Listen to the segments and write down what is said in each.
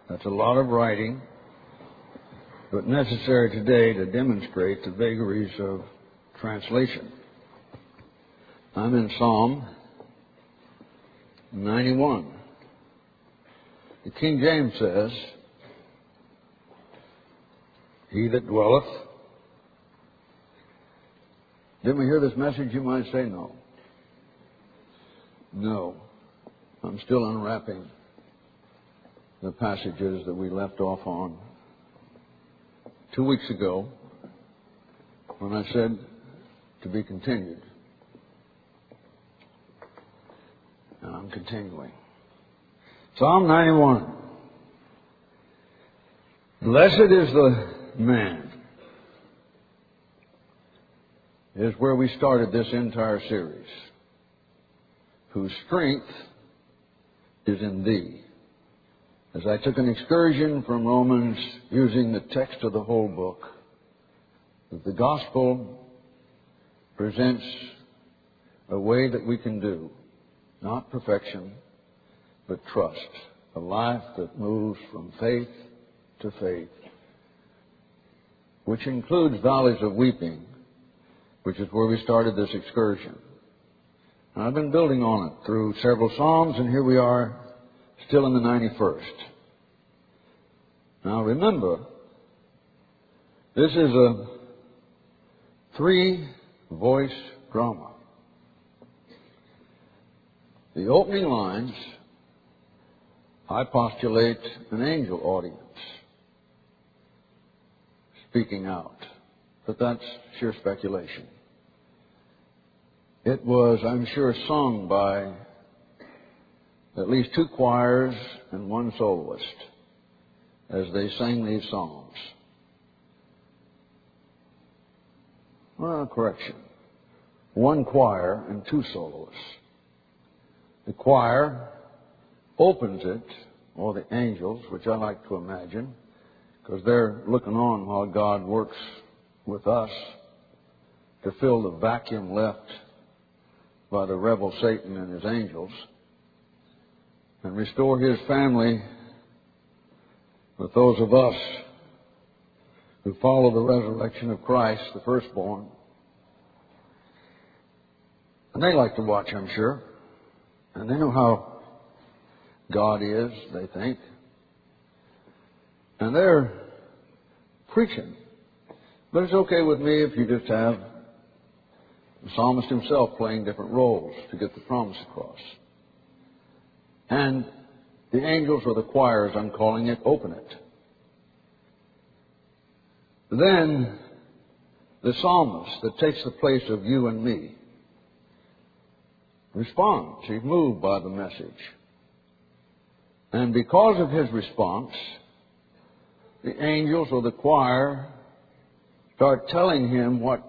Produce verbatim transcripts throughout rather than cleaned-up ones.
That's a lot of writing, but necessary today to demonstrate the vagaries of translation. I'm in Psalm ninety-one. The King James says, "He that dwelleth." Didn't we hear this message? You might say no. No. I'm still unwrapping the passages that we left off on two weeks ago when I said to be continued. And I'm continuing. Psalm ninety-one. Blessed is the man, is where we started this entire series, whose strength is in thee. As I took an excursion from Romans using the text of the whole book, that the gospel presents a way that we can do, not perfection, but trust, a life that moves from faith to faith, which includes valleys of weeping, which is where we started this excursion. And I've been building on it through several Psalms, and here we are still in the ninety-first. Now remember, this is a three-voice drama. The opening lines, I postulate an angel audience speaking out, but that's sheer speculation. It was, I'm sure, sung by at least two choirs and one soloist as they sang these psalms. Well, correction. One choir and two soloists. The choir opens it, or the angels, which I like to imagine, because they're looking on while God works with us to fill the vacuum left by the rebel Satan and his angels, and restore his family with those of us who follow the resurrection of Christ, the firstborn. And they like to watch, I'm sure. And they know how God is, they think. And they're preaching. But it's okay with me if you just have the psalmist himself playing different roles to get the promise across. And the angels, or the choirs, I'm calling it, open it. Then the psalmist that takes the place of you and me responds. He's moved by the message. And because of his response, the angels or the choir start telling him what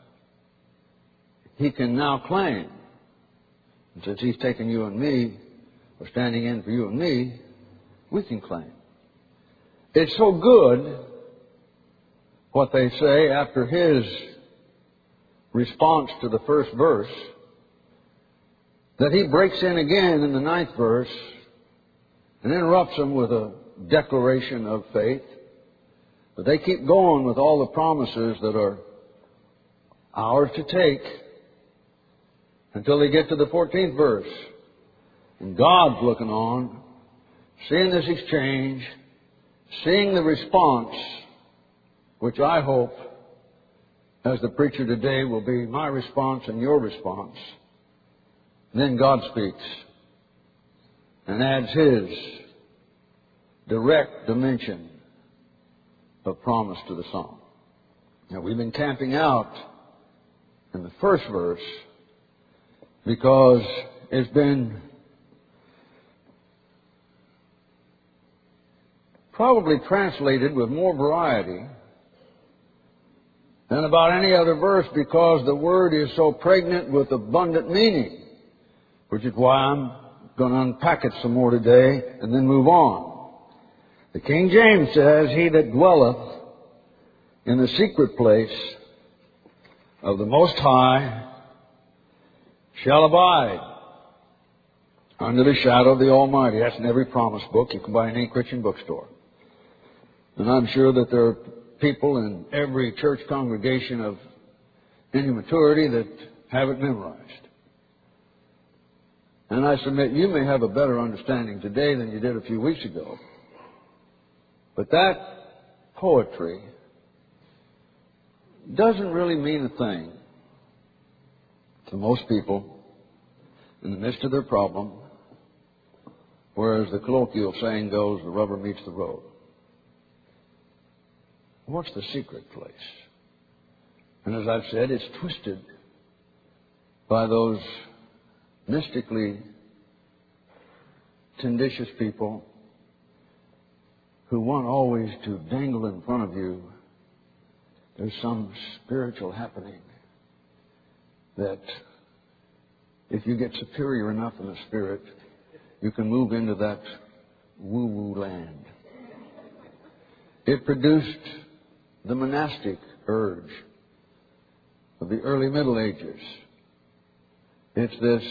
he can now claim. And since he's taken you and me, or standing in for you and me, we can claim. It's so good what they say after his response to the first verse that he breaks in again in the ninth verse and interrupts them with a declaration of faith. But they keep going with all the promises that are ours to take until they get to the fourteenth verse. And God's looking on, seeing this exchange, seeing the response, which I hope, as the preacher today, will be my response and your response. Then God speaks and adds His direct dimension of promise to the psalm. Now, we've been camping out in the first verse because it's been probably translated with more variety than about any other verse, because the word is so pregnant with abundant meaning, which is why I'm going to unpack it some more today and then move on. The King James says, "He that dwelleth in the secret place of the Most High shall abide Under the shadow of the Almighty. That's in every promise book you can buy in any Christian bookstore. And I'm sure that there are people in every church congregation of any maturity that have it memorized. And I submit you may have a better understanding today than you did a few weeks ago. But that poetry doesn't really mean a thing to most people in the midst of their problem, whereas the colloquial saying goes, the rubber meets the road. What's the secret place? And as I've said, it's twisted by those mystically tenditious people who want always to dangle in front of you there's some spiritual happening that if you get superior enough in the spirit, you can move into that woo-woo land. It produced the monastic urge of the early Middle Ages. It's this,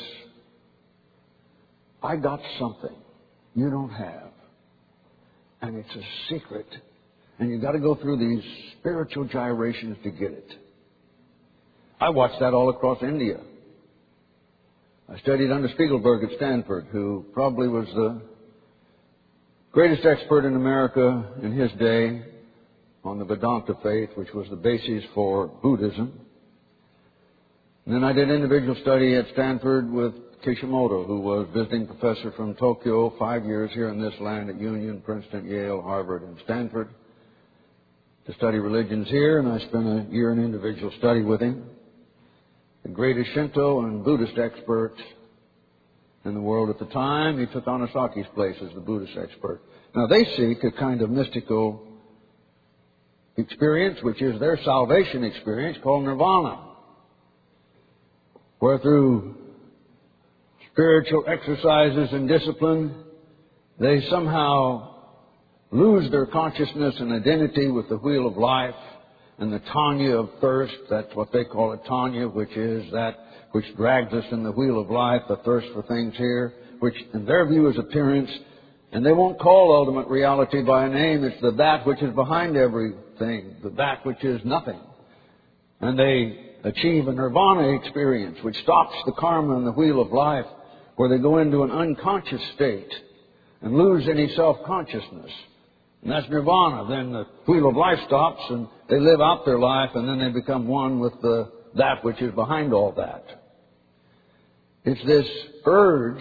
I got something you don't have, and it's a secret, and you've got to go through these spiritual gyrations to get it. I watched that all across India. I studied under Spiegelberg at Stanford, who probably was the greatest expert in America in his day on the Vedanta faith, which was the basis for Buddhism. And then I did individual study at Stanford with Kishimoto, who was visiting professor from Tokyo, five years here in this land at Union, Princeton, Yale, Harvard, and Stanford, to study religions here, and I spent a year in individual study with him. The greatest Shinto and Buddhist expert in the world at the time. He took Anasaki's place as the Buddhist expert. Now, they seek a kind of mystical experience, which is their salvation experience, called nirvana, where through spiritual exercises and discipline, they somehow lose their consciousness and identity with the wheel of life and the Tanya of thirst. That's what they call it, Tanya, which is that which drags us in the wheel of life, the thirst for things here, which in their view is appearance. And they won't call ultimate reality by a name. It's the that which is behind everything, the that which is nothing. And they achieve a nirvana experience, which stops the karma and the wheel of life, where they go into an unconscious state and lose any self-consciousness. And that's nirvana. Then the wheel of life stops and they live out their life, and then they become one with the that which is behind all that. It's this urge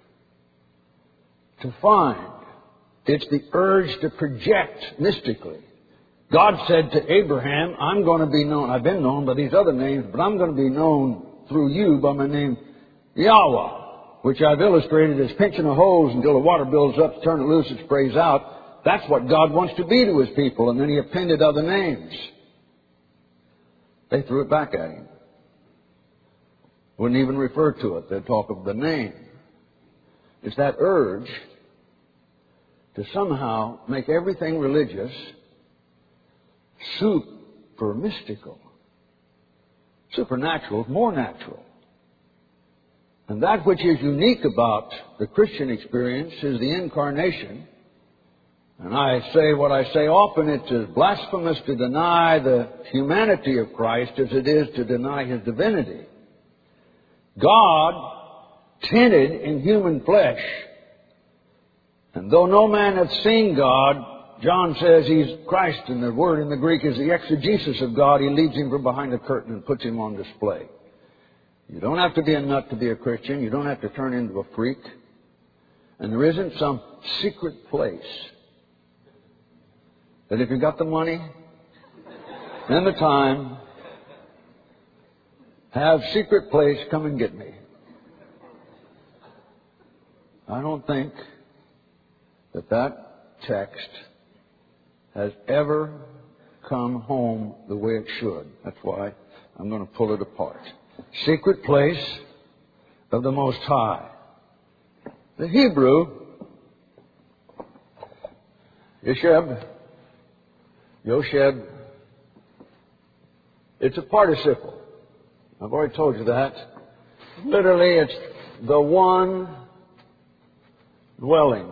to find. It's the urge to project mystically. God said to Abraham, I'm going to be known, I've been known by these other names, but I'm going to be known through you by my name Yahweh, which I've illustrated as pinching a hose until the water builds up, turn it loose, it sprays out. That's what God wants to be to His people. And then He appended other names. They threw it back at Him. Wouldn't even refer to it. They'd talk of the name. It's that urge to somehow make everything religious super mystical. Supernatural is more natural. And that which is unique about the Christian experience is the incarnation. And I say what I say often, it's as blasphemous to deny the humanity of Christ as it is to deny His divinity. God tinted in human flesh. And though no man hath seen God, John says He's Christ, and the word in the Greek is the exegesis of God. He leads Him from behind the curtain and puts Him on display. You don't have to be a nut to be a Christian. You don't have to turn into a freak. And there isn't some secret place that if you've got the money and the time, have secret place, come and get me. I don't think that that text has ever come home the way it should. That's why I'm going to pull it apart. Secret place of the Most High. The Hebrew, Yesheb, Yosheb, it's a participle. I've already told you that. Literally, it's the one dwelling.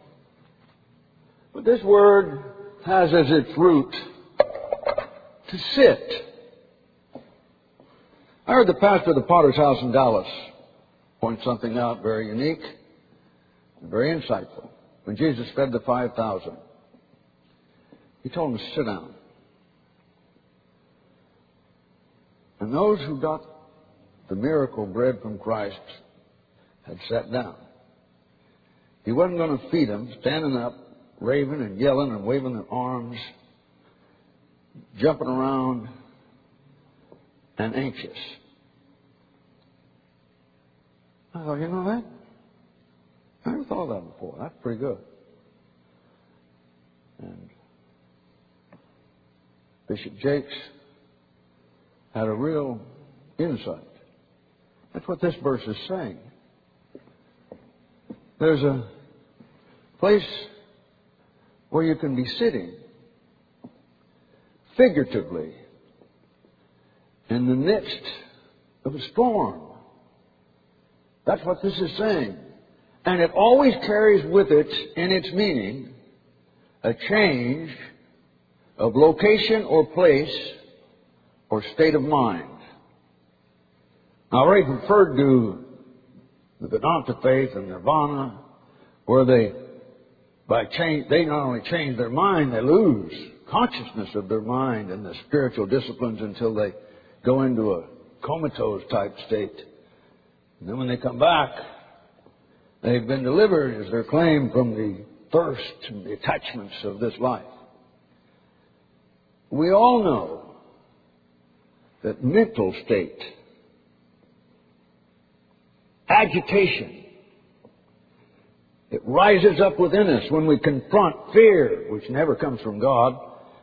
But this word has as its root to sit. I heard the pastor of the Potter's House in Dallas point something out very unique and very insightful. When Jesus fed the five thousand, he told them to sit down. And those who got the miracle bread from Christ had sat down. He wasn't going to feed them standing up, raving and yelling and waving their arms, jumping around and anxious. I thought, you know that? I never thought of that before. That's pretty good. And Bishop Jakes had a real insight. That's what this verse is saying. There's a place where you can be sitting, figuratively, in the midst of a storm. That's what this is saying. And it always carries with it, in its meaning, a change of location or place or state of mind. Now, I already referred to the Vedanta faith and Nirvana, where they, by change, they not only change their mind, they lose consciousness of their mind and the spiritual disciplines until they go into a comatose type state. And then when they come back, they've been delivered, as their claim, from the thirst and the attachments of this life. We all know that mental state, agitation, it rises up within us when we confront fear, which never comes from God,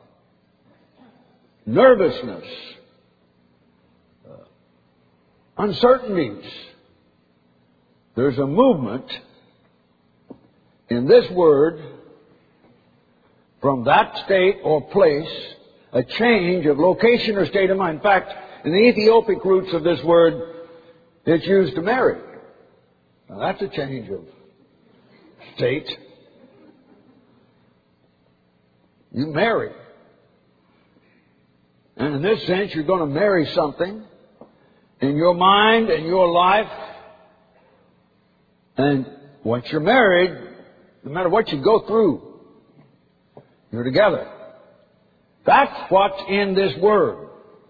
nervousness, uh, uncertainties. There's a movement in this word from that state or place, a change of location or state of mind. In fact, in the Ethiopic roots of this word, it's used to marry. Now that's a change of state. You marry. And in this sense, you're going to marry something in your mind and your life. And once you're married, no matter what you go through, you're together. That's what's in this word.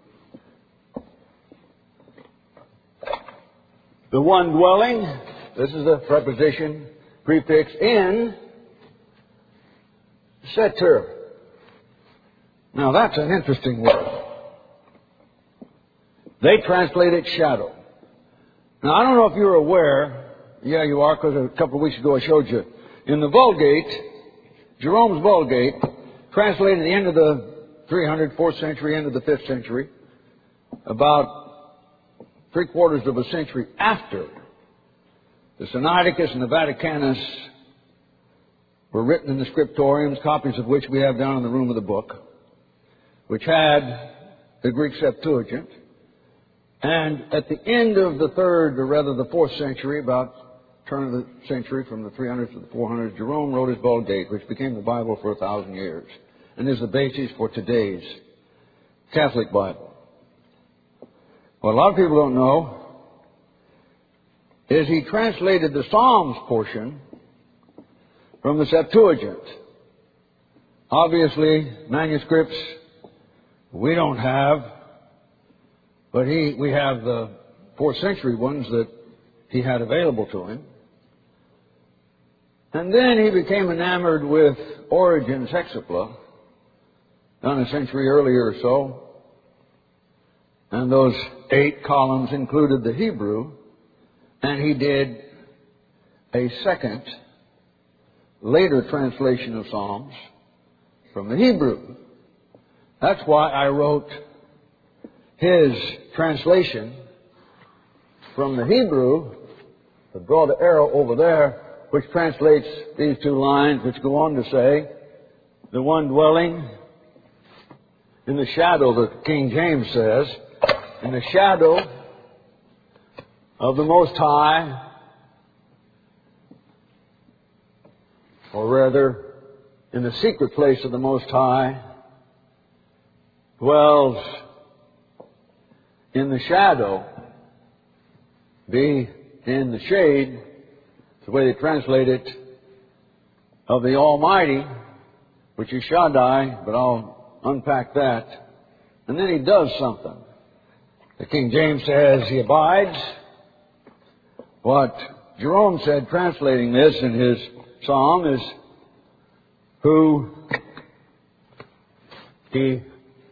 The one dwelling, this is a preposition, prefix, in, seter. Now that's an interesting word. They translate it shadow. Now I don't know if you're aware, yeah you are, because a couple of weeks ago I showed you, in the Vulgate, Jerome's Vulgate, translated at the end of the three hundred, fourth century, end of the fifth century, about three quarters of a century after the Sinaiticus and the Vaticanus were written in the scriptoriums, copies of which we have down in the room of the book, which had the Greek Septuagint. And at the end of the third, or rather the fourth century, about turn of the century, from the three hundreds to the four hundreds, Jerome wrote his Vulgate, which became the Bible for a thousand years, and is the basis for today's Catholic Bible. What a lot of people don't know is he translated the Psalms portion from the Septuagint. Obviously, manuscripts we don't have, but he we have the fourth century ones that he had available to him. And then he became enamored with Origen's Hexapla, done a century earlier or so. And those eight columns included the Hebrew. And he did a second, later translation of Psalms from the Hebrew. That's why I wrote his translation from the Hebrew, to draw the arrow over there, which translates these two lines, which go on to say, the one dwelling in the shadow, the King James says, in the shadow of the Most High or rather, in the secret place of the Most High, dwells in the shadow, be in the shade, the way they translate it, of the Almighty, which is Shaddai, but I'll unpack that. And then he does something. The King James says he abides. What Jerome said, translating this in his psalm, is who he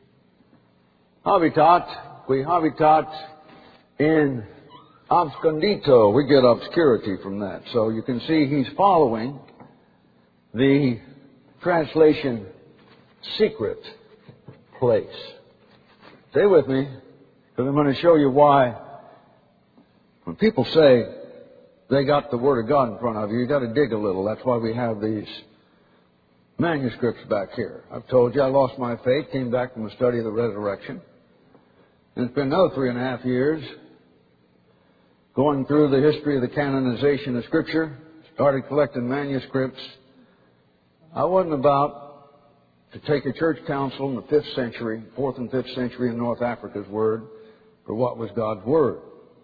habitat, qui habitat in obscundito. We get obscurity from that. So you can see he's following the translation secret place. Stay with me, because I'm going to show you why when people say they got the Word of God in front of you, you've got to dig a little. That's why we have these manuscripts back here. I've told you I lost my faith, came back from a study of the resurrection. And it's been another three and a half years going through the history of the canonization of Scripture, started collecting manuscripts. I wasn't about to take a church council in the fifth century, fourth and fifth century in North Africa's Word for what was God's Word.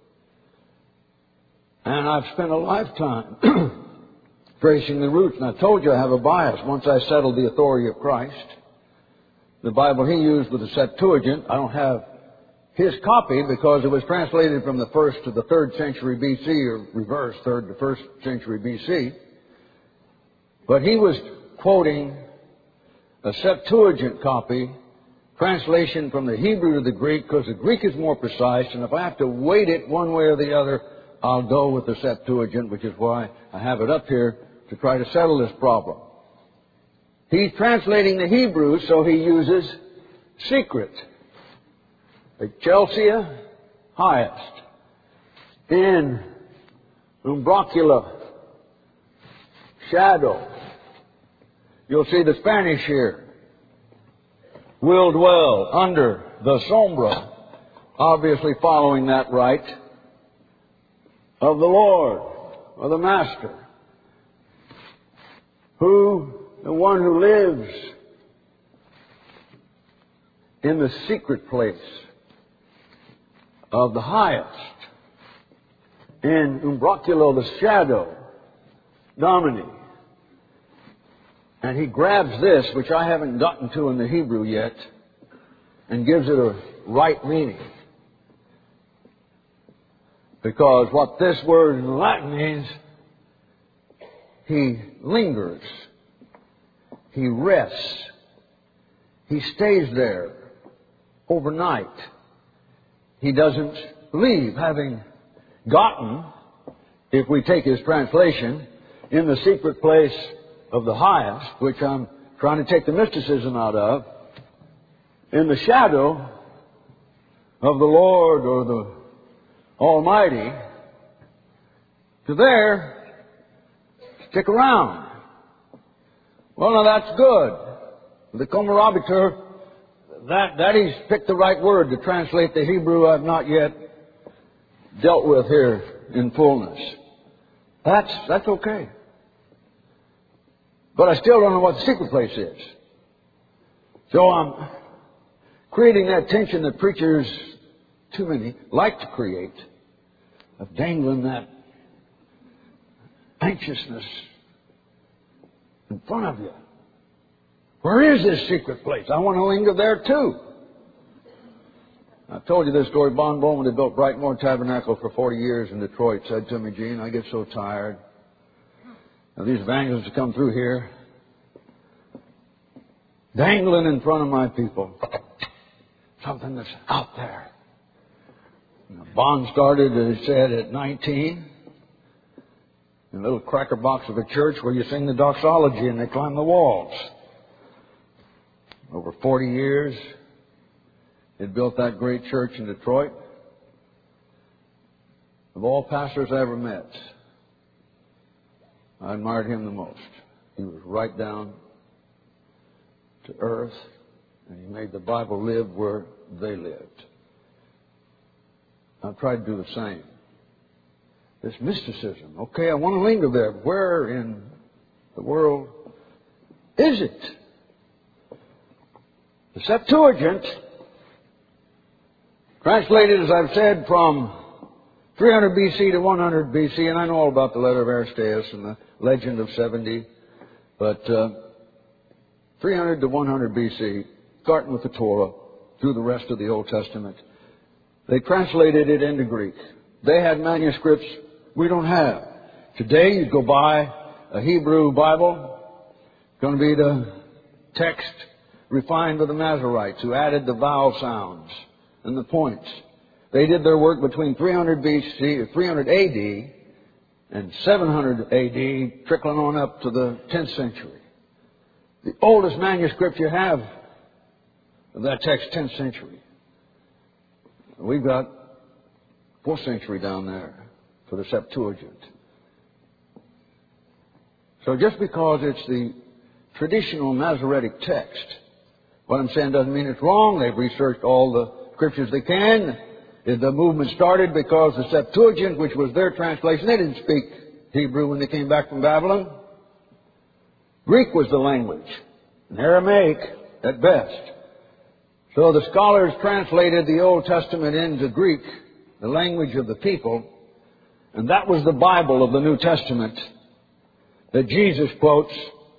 And I've spent a lifetime tracing the roots. And I told you I have a bias. Once I settled the authority of Christ, the Bible he used was the Septuagint. I don't have his copy because it was translated from the first to the third century B C, or reverse, third to first century B C. But he was quoting a Septuagint copy, translation from the Hebrew to the Greek, because the Greek is more precise, and if I have to weight it one way or the other, I'll go with the Septuagint, which is why I have it up here to try to settle this problem. He's translating the Hebrew, so he uses secret. Excelsia highest. In umbracula, shadow. You'll see the Spanish here. Will dwell under the sombra. Obviously following that right. Of the Lord, or the Master. Who, the one who lives in the secret place of the highest. In umbraculo, the shadow, Domini. And he grabs this, which I haven't gotten to in the Hebrew yet, and gives it a right meaning. Because what this word in Latin means, he lingers. He rests. He stays there overnight. He doesn't leave, having gotten, if we take his translation, in the secret place of the highest, which I'm trying to take the mysticism out of, in the shadow of the Lord or the Almighty, to there, stick around. Well, now that's good. The Qumran, that, that he's picked the right word to translate the Hebrew I've not yet dealt with here in fullness. That's, that's okay. But I still don't know what the secret place is. So I'm creating that tension that preachers, too many, like to create, of dangling that anxiousness in front of you. Where is this secret place? I want to linger there too. I've told you this story. Bon Bowman, who built Brightmoor Tabernacle for forty years in Detroit, said to me, Gene, I get so tired. Now, these evangelists have come through here, dangling in front of my people something that's out there. Bond started, as he said, at nineteen, in a little cracker box of a church where you sing the doxology and they climb the walls. Over forty years, he'd built that great church in Detroit. Of all pastors I ever met, I admired him the most. He was right down to earth, and he made the Bible live where they lived. I've tried to do the same. This mysticism. Okay, I want to linger there. Where in the world is it? The Septuagint, translated, as I've said, from three hundred B C to one hundred B C, and I know all about the letter of Aristeas and the legend of seventy, but uh, three hundred to one hundred B C, starting with the Torah, through the rest of the Old Testament, they translated it into Greek. They had manuscripts we don't have. Today, you go buy a Hebrew Bible, it's going to be the text refined by the Masoretes, who added the vowel sounds and the points. They did their work between three hundred B C, or three hundred A D and seven hundred A D, trickling on up to the tenth century. The oldest manuscript you have of that text, tenth century. We've got fourth century down there for the Septuagint. So just because it's the traditional Masoretic text, what I'm saying doesn't mean it's wrong. They've researched all the scriptures they can. The movement started because the Septuagint, which was their translation, they didn't speak Hebrew when they came back from Babylon. Greek was the language, and Aramaic at best. So the scholars translated the Old Testament into Greek, the language of the people, and that was the Bible of the New Testament that Jesus quotes,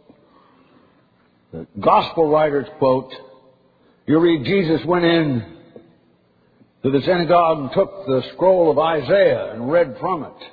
the gospel writers quote. You read Jesus went in to the synagogue and took the scroll of Isaiah and read from it.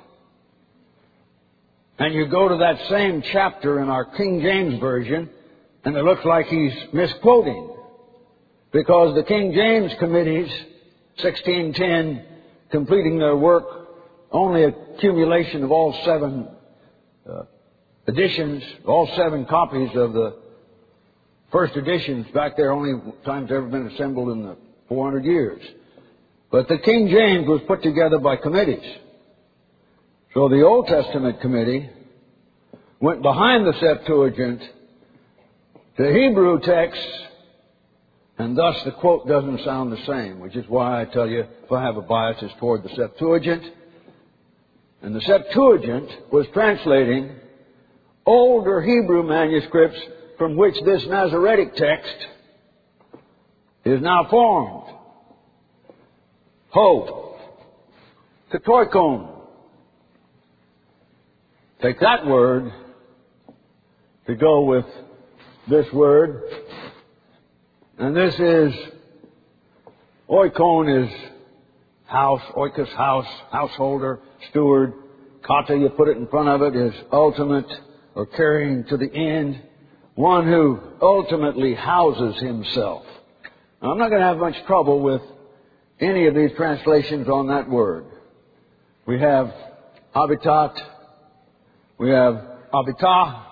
And you go to that same chapter in our King James Version, and it looks like he's misquoting. Because the King James committees, sixteen ten, completing their work, only accumulation of all seven uh, editions, all seven copies of the first editions back there, only times ever been assembled in the four hundred years. But the King James was put together by committees. So the Old Testament committee went behind the Septuagint to Hebrew texts, and thus the quote doesn't sound the same, which is why I tell you, if I have a bias, it's toward the Septuagint. And the Septuagint was translating older Hebrew manuscripts from which this Masoretic text is now formed. Ho, katoikon. Take that word to go with this word. And this is, oikon is house, oikos, house, householder, steward. Kata, you put it in front of it, is ultimate or carrying to the end. One who ultimately houses himself. Now, I'm not going to have much trouble with any of these translations on that word. We have habitat, we have habita,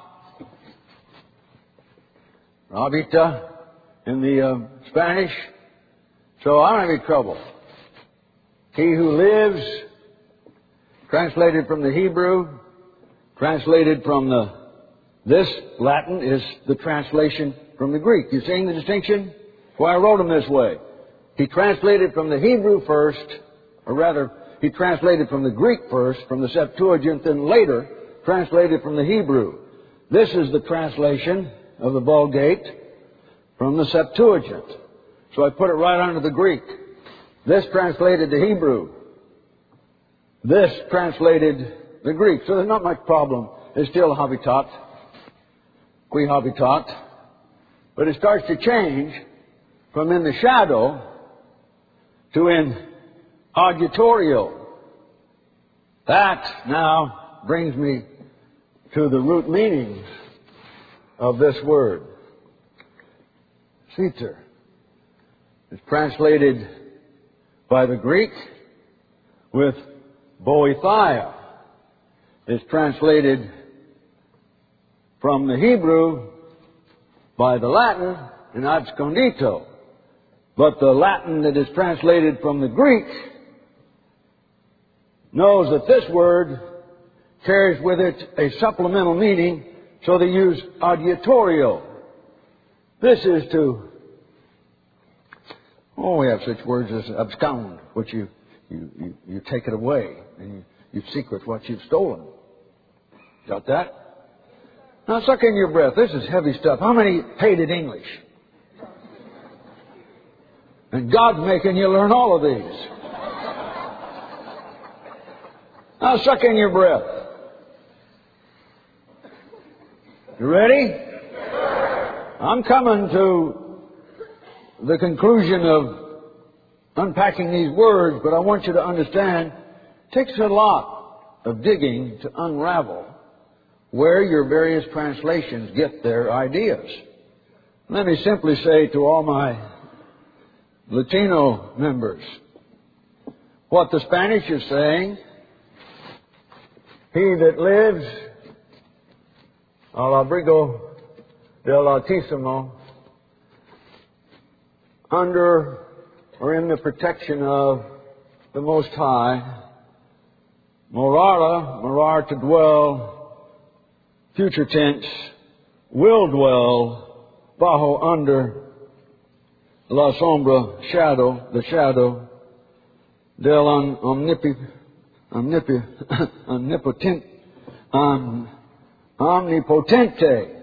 habita in the uh, Spanish. So I don't have any trouble. He who lives, translated from the Hebrew, translated from the, this Latin is the translation from the Greek. You seeing the distinction? That's why I wrote them this way. He translated from the Hebrew first, or rather, he translated from the Greek first, from the Septuagint, then later translated from the Hebrew. This is the translation of the Vulgate from the Septuagint. So I put it right under the Greek. This translated the Hebrew. This translated the Greek. So there's not much problem. It's still habitat, qui habitat. But it starts to change from in the shadow to in auditorio. That now brings me to the root meanings of this word. Seter is translated by the Greek with boethia. Is translated from the Hebrew by the Latin in abscondito. But the Latin that is translated from the Greek knows that this word carries with it a supplemental meaning, so they use audiatorio. This is to, oh, we have such words as abscond, which you, you, you, you take it away and you, you secret what you've stolen. Got that? Now suck in your breath. This is heavy stuff. How many hated English? And God's making you learn all of these. Now suck in your breath. You ready? I'm coming to the conclusion of unpacking these words, but I want you to understand it takes a lot of digging to unravel where your various translations get their ideas. Let me simply say to all my Latino members, what the Spanish is saying, he that lives al abrigo del Altísimo, under or in the protection of the Most High, morara, morar to dwell, future tense, will dwell, bajo, under, la sombra, shadow, the shadow, del omnipi, omnipi, omnipotent, um, omnipotente.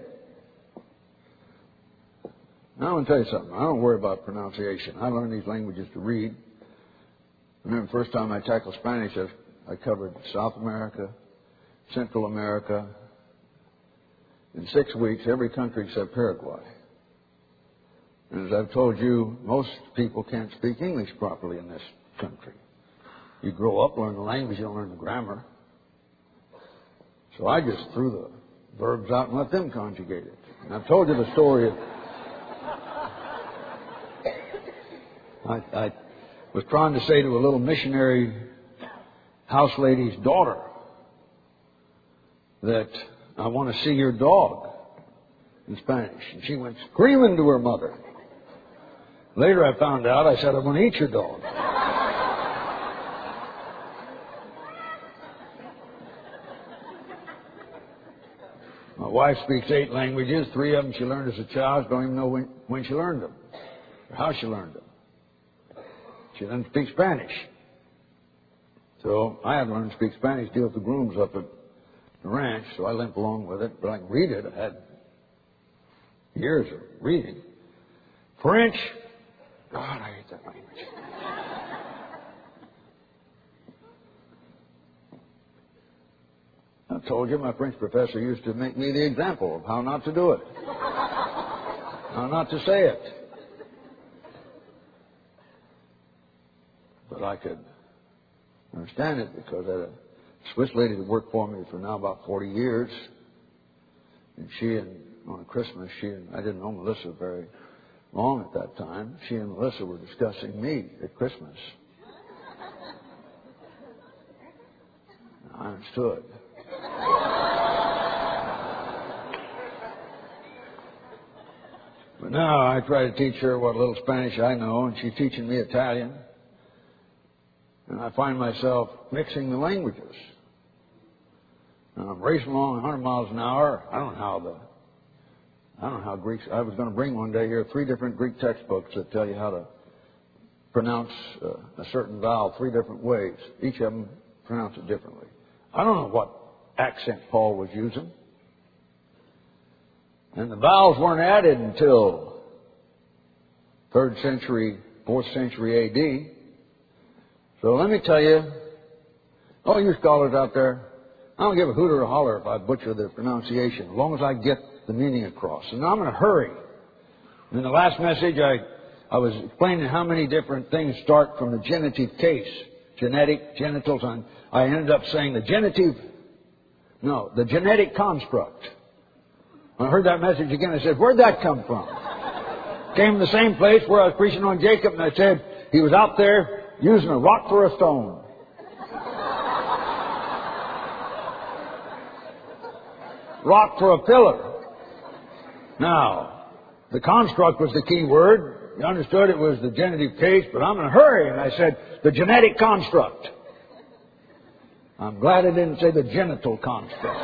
Now, I want to tell you something. I don't worry about pronunciation. I learned these languages to read. I remember the first time I tackled Spanish, I, I covered South America, Central America, in six weeks, every country except Paraguay. And as I've told you, most people can't speak English properly in this country. You grow up, learn the language, you don't learn the grammar. So I just threw the verbs out and let them conjugate it. And I've told you the story of I, I was trying to say to a little missionary house lady's daughter that I want to see your dog in Spanish. And she went screaming to her mother. Later I found out, I said, I'm going to eat your dog. My wife speaks eight languages. Three of them she learned as a child. Don't even know when, when she learned them or how she learned them. She doesn't speak Spanish. So I had to learn to speak Spanish, deal with the grooms up at the ranch, so I limp along with it. But I can read it. I had years of reading. French, God, I hate that language. I told you my French professor used to make me the example of how not to do it. How not to say it. But I could understand it because I had a Swiss lady that worked for me for now about forty years. And she and, on Christmas, she and, I didn't know Melissa very long at that time. She and Melissa were discussing me at Christmas. I understood. But now I try to teach her what little Spanish I know, and she's teaching me Italian. And I find myself mixing the languages. Now I'm racing along one hundred miles an hour. I don't know how the, I don't know how Greeks, I was going to bring one day here three different Greek textbooks that tell you how to pronounce uh, a certain vowel three different ways. Each of them pronounce it differently. I don't know what accent Paul was using. And the vowels weren't added until third century, fourth century A D. So let me tell you, all you scholars out there, I don't give a hoot or a holler if I butcher the pronunciation, as long as I get the meaning across. And I'm in a hurry. In the last message, I, I was explaining how many different things start from the genitive case. Genetic, genitals, and I ended up saying the genitive, no, the genetic construct. When I heard that message again, I said, where'd that come from? Came from the same place where I was preaching on Jacob, and I said, he was out there using a rock for a stone. Rock for a pillar. Now, the construct was the key word. You understood it was the genitive case, but I'm in a hurry, and I said, the genetic construct. I'm glad I didn't say the genital construct.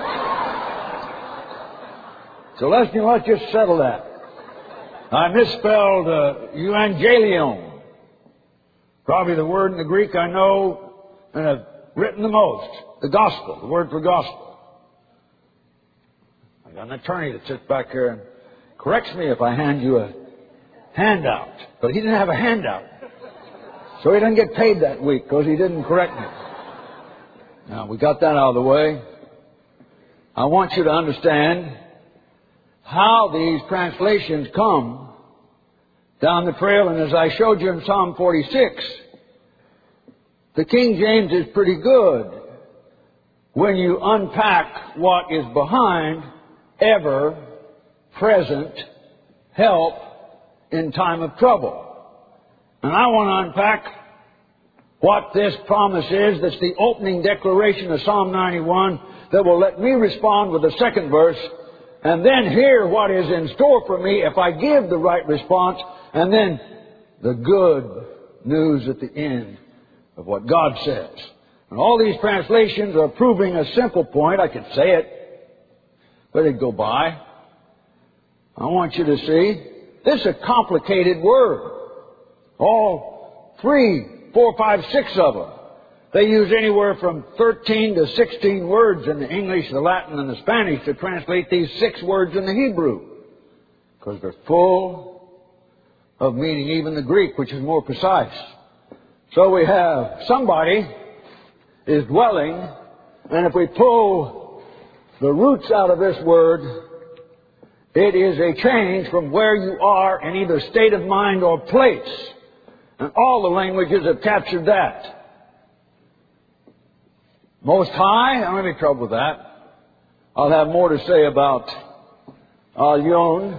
So let's, you know, let's just settle that. I misspelled uh, evangelion. Probably the word in the Greek I know and have written the most. The gospel, the word for gospel. I I got an attorney that sits back here and corrects me if I hand you a handout. But he didn't have a handout. So he doesn't get paid that week because he didn't correct me. Now, we got that out of the way. I want you to understand how these translations come down the trail. And as I showed you in Psalm forty-six, the King James is pretty good when you unpack what is behind ever present help in time of trouble. And I want to unpack what this promise is that's the opening declaration of Psalm ninety-one that will let me respond with the second verse and then hear what is in store for me if I give the right response, and then the good news at the end of what God says. And all these translations are proving a simple point. I could say it, but it'd go by. I want you to see, this is a complicated word. All three, four, five, six of them. They use anywhere from thirteen to sixteen words in the English, the Latin, and the Spanish to translate these six words in the Hebrew. Because they're full of meaning, even the Greek, which is more precise. So we have somebody is dwelling, and if we pull the roots out of this word, it is a change from where you are in either state of mind or place. And all the languages have captured that. Most High, I don't have any trouble with that. I'll have more to say about Al-Yon,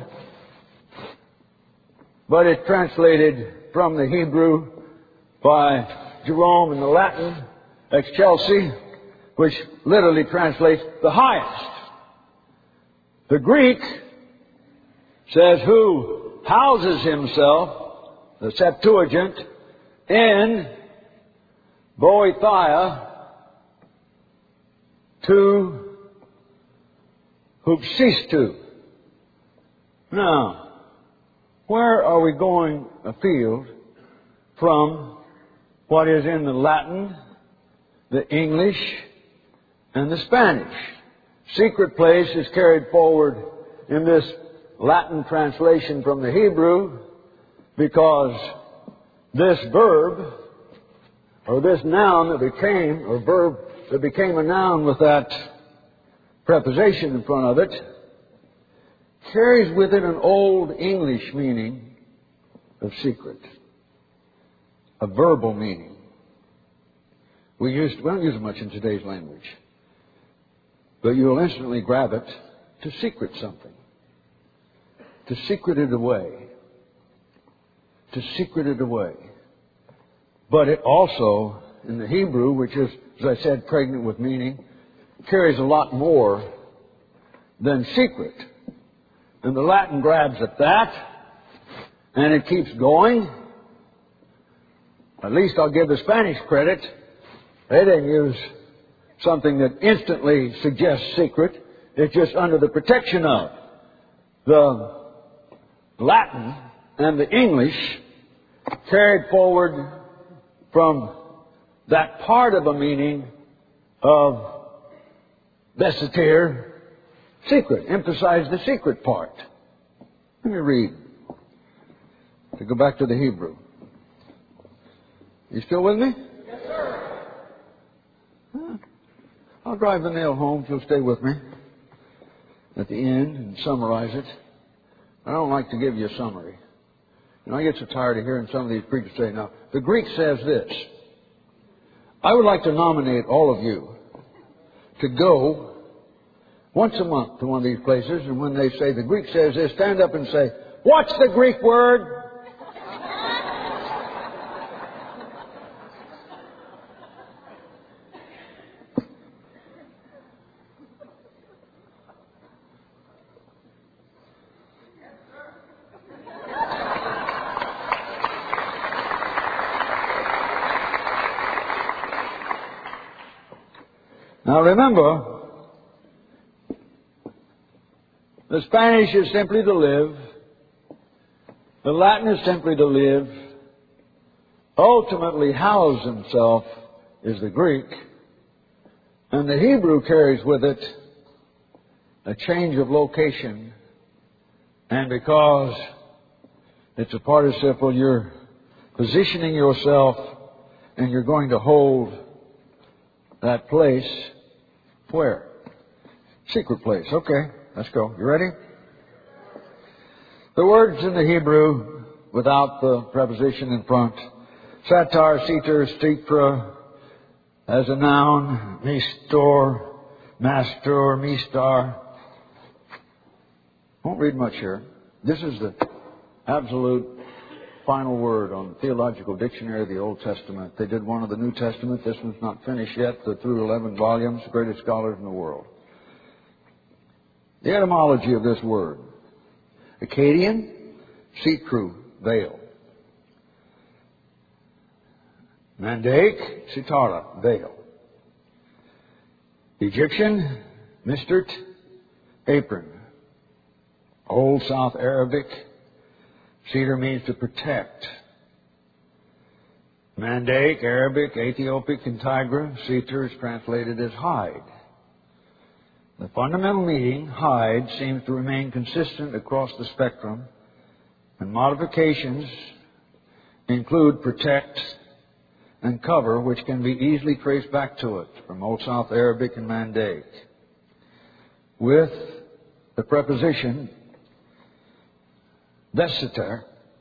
but it's translated from the Hebrew by Jerome in the Latin, Excelsi, which literally translates the highest. The Greek says who houses himself, the Septuagint, in Boethia to Hupsistu. Now, where are we going afield from what is in the Latin, the English, and the Spanish? Secret place is carried forward in this Latin translation from the Hebrew because this verb, or this noun that became, or verb that became a noun with that preposition in front of it, carries with it an old English meaning of secret, a verbal meaning. We, used, we don't use it much in today's language, but you'll instantly grab it to secret something, to secret it away, to secret it away. But it also, in the Hebrew, which is, as I said, pregnant with meaning, carries a lot more than secret. And the Latin grabs at that, and it keeps going. At least I'll give the Spanish credit. They didn't use something that instantly suggests secret. It's just under the protection of. The Latin and the English carried forward from that part of a meaning of Besitir, secret. Emphasize the secret part. Let me read. To go back to the Hebrew. You still with me? Yes, sir. Huh? I'll drive the nail home if you'll stay with me at the end and summarize it. I don't like to give you a summary. You know, I get so tired of hearing some of these preachers say, now, the Greek says this. I would like to nominate all of you to go once a month to one of these places, and when they say the Greek says this, stand up and say, what's the Greek word? Now remember, the Spanish is simply to live. The Latin is simply to live. Ultimately, house himself is the Greek. And the Hebrew carries with it a change of location, and because it's a participle, you're positioning yourself and you're going to hold that place. Where? Secret place. Okay, let's go. You ready? The words in the Hebrew without the preposition in front. Satar, seter, stikra, as a noun, mistor, master, mistar. Won't read much here. This is the absolute final word on the Theological Dictionary of the Old Testament. They did one of the New Testament. This one's not finished yet. They're through eleven volumes, the greatest scholars in the world. The etymology of this word. Akkadian, sitru, veil. Mandaic, sitara, veil. Egyptian, mistert, apron. Old South Arabic, cedar means to protect. Mandaic, Arabic, Ethiopic, and Tigra, cedar is translated as hide. The fundamental meaning, hide, seems to remain consistent across the spectrum, and modifications include protect and cover, which can be easily traced back to it from Old South Arabic and Mandaic. With the preposition deseter,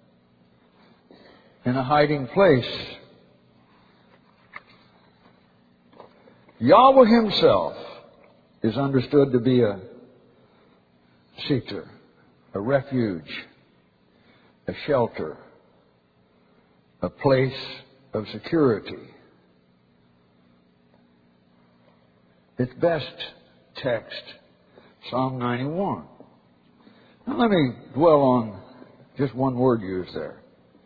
in a hiding place. Yahweh Himself is understood to be a seter, a refuge, a shelter, a place of security. Its best text, Psalm ninety-one. Now let me dwell on just one word used there.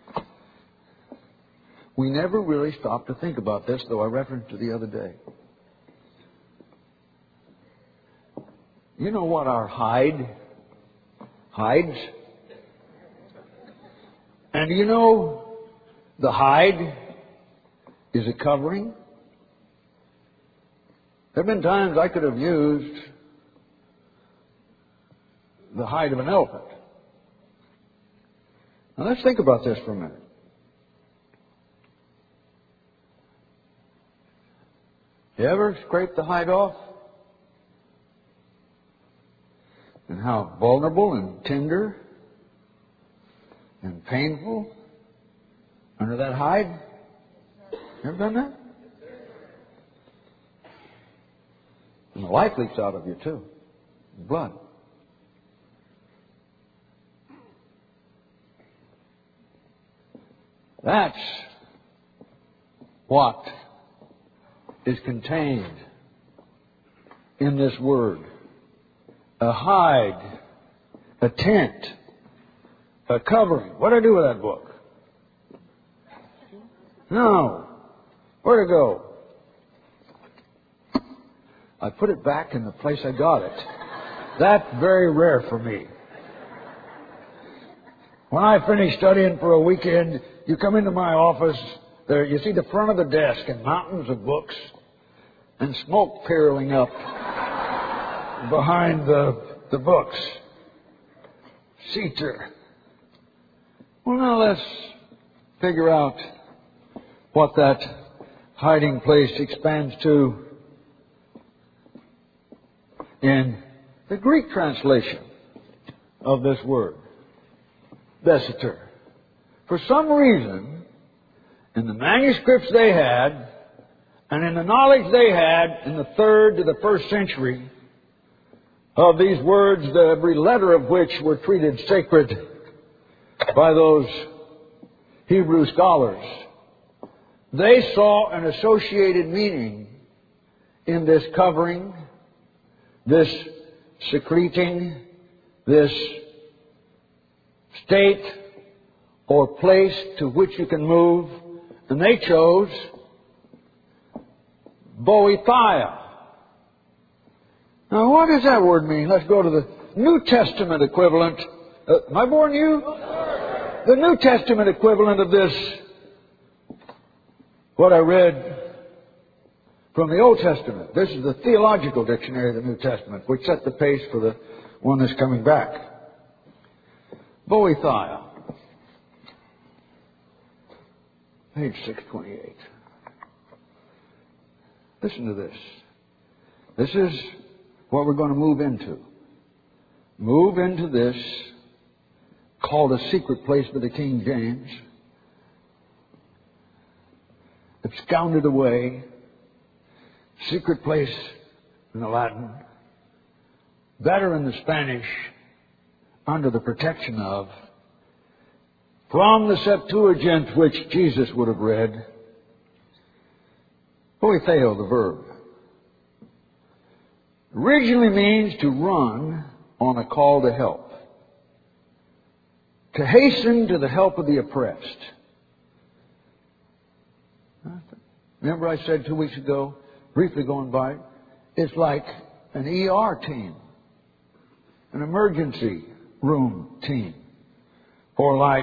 We never really stop to think about this, though I referenced it the other day. You know what our hide hides? And you know the hide is a covering? There have been times I could have used the hide of an elephant. Now let's think about this for a minute. You ever scrape the hide off? And how vulnerable and tender and painful under that hide? You ever done that? And the life leaks out of you too. Blood. That's what is contained in this word. A hide, a tent, a covering. What did I do with that book? No. Where'd it go? I put it back in the place I got it. That's very rare for me. When I finish studying for a weekend, you come into my office, there you see the front of the desk and mountains of books and smoke curling up behind the, the books. Seater. Well, now let's figure out what that hiding place expands to in the Greek translation of this word, deseter. For some reason, in the manuscripts they had, and in the knowledge they had in the third to the first century of these words, every letter of which were treated sacred by those Hebrew scholars, they saw an associated meaning in this covering, this secreting, this state or place to which you can move. And they chose Boethia. Now, what does that word mean? Let's go to the New Testament equivalent. Uh, am I boring you? The New Testament equivalent of this, what I read from the Old Testament. This is the theological dictionary of the New Testament, which set the pace for the one that's coming back. Boethiah, page six twenty-eight. Listen to this. This is what we're going to move into. Move into this, called a secret place by the King James, absconded away, secret place in the Latin, better in the Spanish, under the protection of, from the Septuagint, which Jesus would have read, Boetheo, the verb, originally means to run on a call to help, to hasten to the help of the oppressed. Remember I said two weeks ago, briefly going by, it's like an E R team, an emergency room team, or like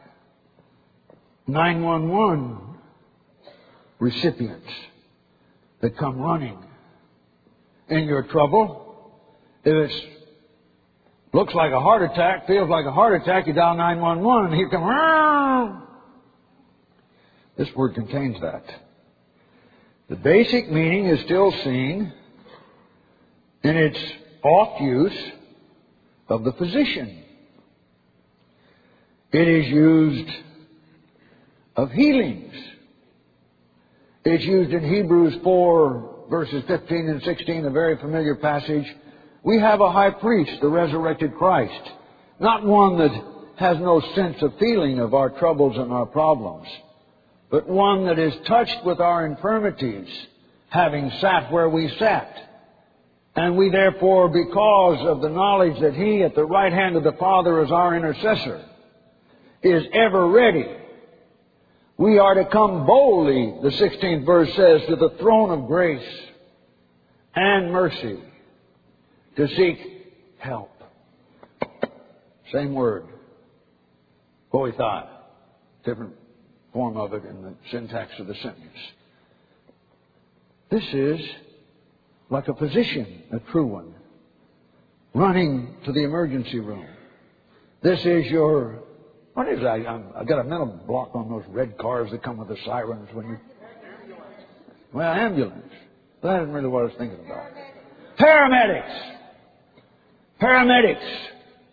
nine one one recipients that come running in your trouble. If it looks like a heart attack, feels like a heart attack, you dial nine one one and here come, Rrr! This word contains that. The basic meaning is still seen in its oft use of the physician. It is used of healings. It's used in Hebrews four, verses fifteen and sixteen, a very familiar passage. We have a high priest, the resurrected Christ, not one that has no sense of feeling of our troubles and our problems, but one that is touched with our infirmities, having sat where we sat. And we therefore, because of the knowledge that He at the right hand of the Father is our intercessor, is ever ready, we are to come boldly, the sixteenth verse says, to the throne of grace and mercy to seek help. Same word. Boethai. Different form of it in the syntax of the sentence. This is like a physician, a true one, running to the emergency room. This is your, what is that? I'm, I've got a mental block on those red cars that come with the sirens when you, well, ambulance. That isn't really what I was thinking about. Paramedics. Paramedics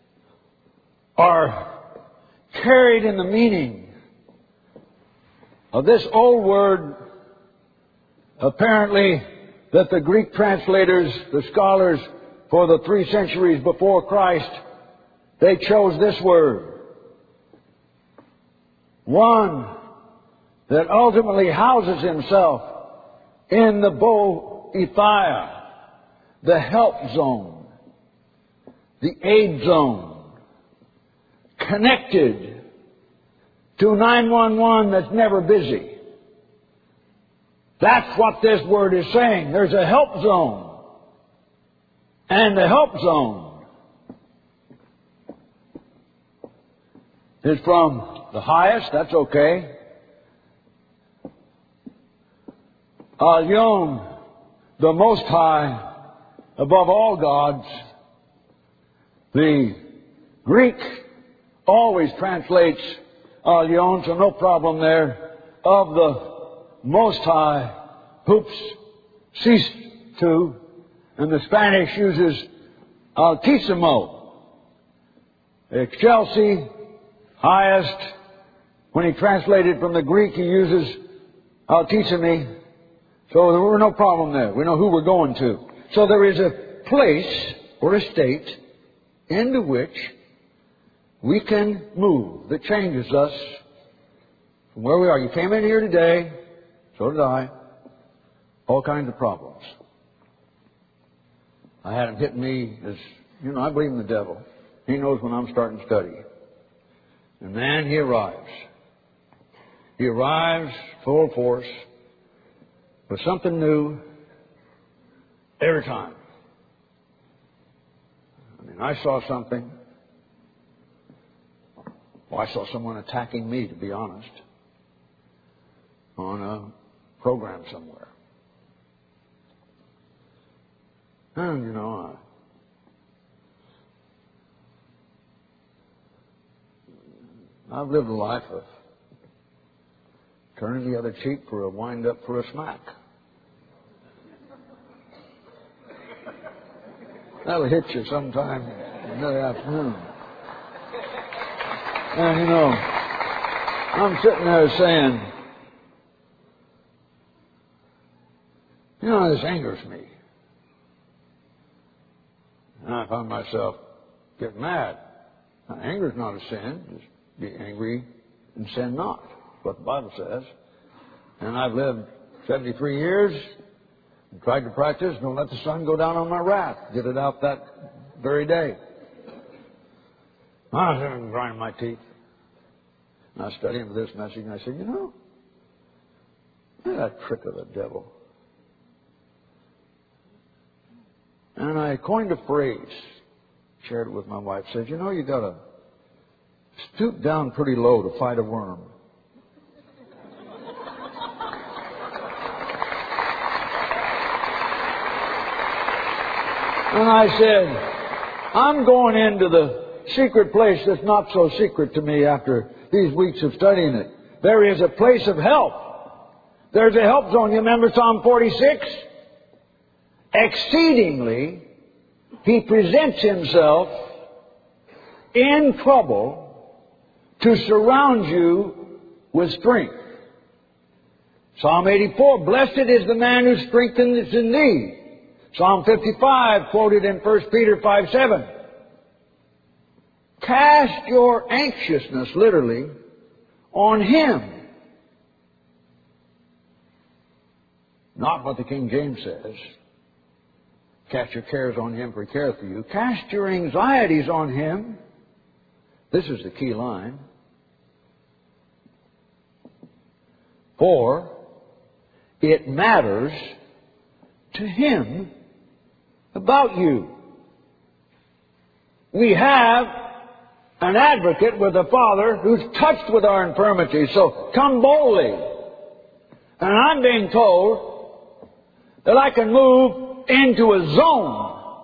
are carried in the meaning of this old word, apparently, that the Greek translators, the scholars for the three centuries before Christ, they chose this word. One that ultimately houses himself in the Boethia, the help zone, the aid zone, connected to nine one one that's never busy. That's what this word is saying. There's a help zone. And the help zone is from the highest, that's okay. Elyon, the Most High, above all gods. The Greek always translates Elyon, so no problem there. Of the Most High, hoops ceased to, and the Spanish uses Altísimo. Excelsi, highest. When he translated from the Greek, he uses Altissimi. So there were no problem there. We know who we're going to. So there is a place or a state into which we can move that changes us from where we are. You came in here today, so did I. All kinds of problems. I had them hit me as, you know, I believe in the devil. He knows when I'm starting to study. And man, he arrives. He arrives full force with something new every time. I mean, I saw something. Well, I saw someone attacking me, to be honest, on a program somewhere. And, you know, I, I've lived a life of turning the other cheek for a wind-up for a smack. That'll hit you sometime another afternoon. And, you know, I'm sitting there saying, you know, this angers me. And I find myself getting mad. Now, anger is not a sin. Just be angry and sin not. That's what the Bible says. And I've lived seventy-three years and tried to practice, don't let the sun go down on my wrath. Get it out that very day. I was going to grind my teeth. And I was studying for this message, and I said, you know, that trick of the devil. And I coined a phrase, shared it with my wife, said, you know, you got to stoop down pretty low to fight a worm. And I said, I'm going into the secret place that's not so secret to me after these weeks of studying it. There is a place of help. There's a help zone. You remember Psalm forty-six? Exceedingly, He presents Himself in trouble to surround you with strength. Psalm eighty-four, blessed is the man who strengthens in thee. Psalm fifty-five, quoted in First Peter five seven. Cast your anxiousness, literally, on Him. Not what the King James says. Cast your cares on Him, for He careth for you. Cast your anxieties on Him. This is the key line. For it matters to Him about you. We have an advocate with the Father who's touched with our infirmities. So come boldly. And I'm being told that I can move into a zone.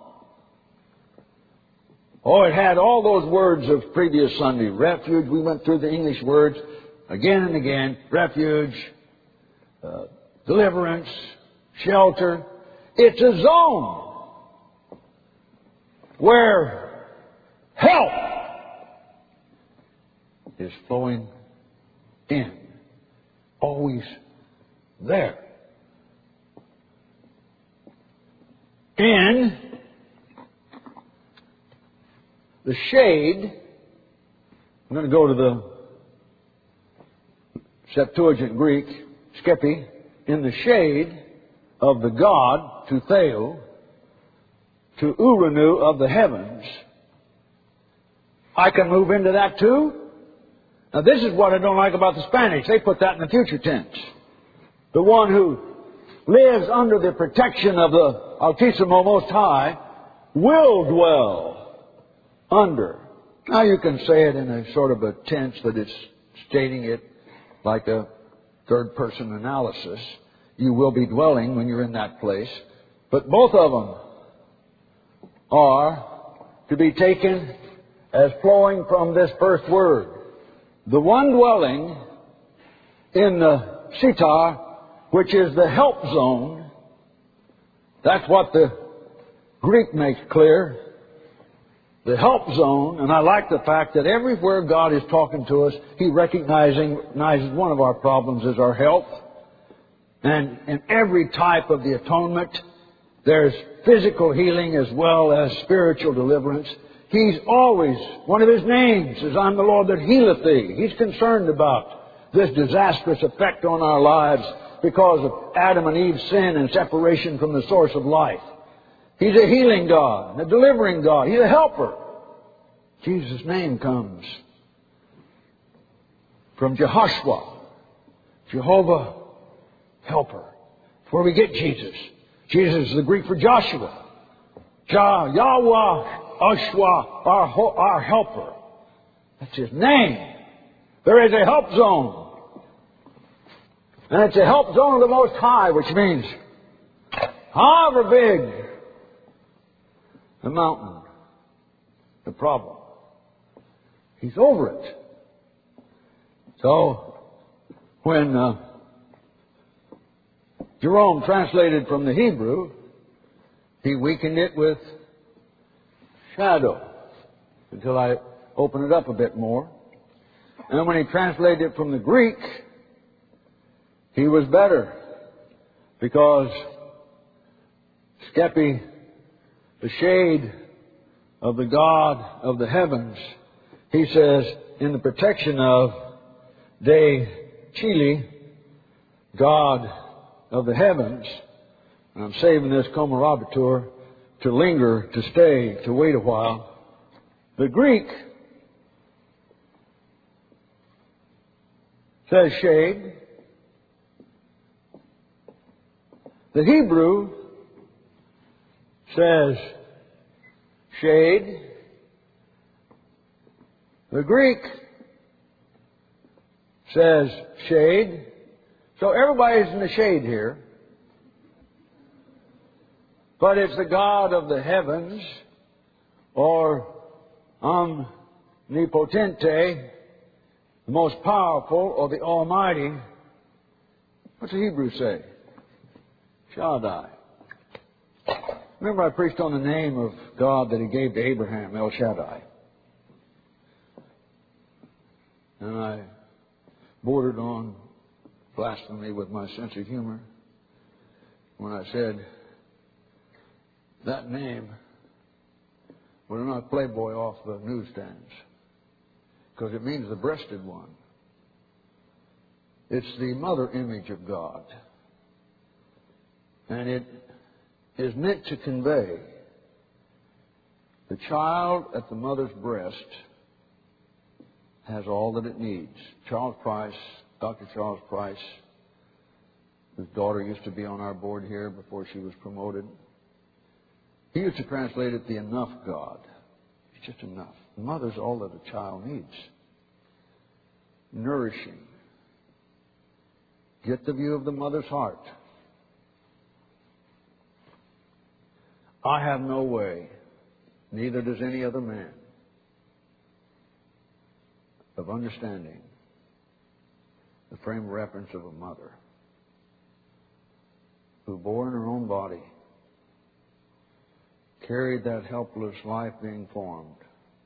Oh, it had all those words of previous Sunday. Refuge. We went through the English words again and again. Refuge, uh, deliverance, shelter. It's a zone where help is flowing in. Always there. In the shade, I'm going to go to the Septuagint Greek, skepi, in the shade of the God, to Theo, to Uranu of the heavens. I can move into that too. Now this is what I don't like about the Spanish. They put that in the future tense. The one who lives under the protection of the Altissimo Most High will dwell under. Now you can say it in a sort of a tense that it's stating it like a third person analysis. You will be dwelling when you're in that place. But both of them are to be taken as flowing from this first word. The one dwelling in the sitar, which is the help zone, that's what the Greek makes clear. The help zone, and I like the fact that everywhere God is talking to us, He recognizing, recognizes one of our problems is our health. And in every type of the atonement, there's physical healing as well as spiritual deliverance. He's always, one of His names is, I'm the Lord that healeth thee. He's concerned about this disastrous effect on our lives because of Adam and Eve's sin and separation from the source of life. He's a healing God, a delivering God. He's a helper. Jesus' name comes from Jehoshua, Jehovah Helper. That's where we get Jesus. Jesus is the Greek for Joshua. Jah, Yahweh, Ashwa, our, our helper. That's His name. There is a help zone. And it's a help zone of the Most High, which means however big the mountain, the problem. He's over it. So, when uh, Jerome translated from the Hebrew, he weakened it with shadow until I open it up a bit more. And then when he translated it from the Greek, he was better, because skepi, the shade of the God of the heavens, he says, in the protection of De Chili, God of the heavens. And I'm saving this comarabitur to linger, to stay, to wait a while. The Greek says shade. The Hebrew says shade. The Greek says shade. So everybody's in the shade here. But it's the God of the heavens, or omnipotente, the most powerful, or the Almighty. What's the Hebrew say? Shaddai. Remember, I preached on the name of God that He gave to Abraham, El Shaddai. And I bordered on blasphemy with my sense of humor when I said that name will not Playboy off the newsstands, because it means the breasted one. It's the mother image of God. And it is meant to convey the child at the mother's breast has all that it needs. Charles Price, Doctor Charles Price, whose daughter used to be on our board here before she was promoted, he used to translate it the enough God. It's just enough. The mother's all that a child needs. Nourishing. Get the view of the mother's heart. I have no way, neither does any other man, of understanding the frame of reference of a mother who bore in her own body, carried that helpless life being formed,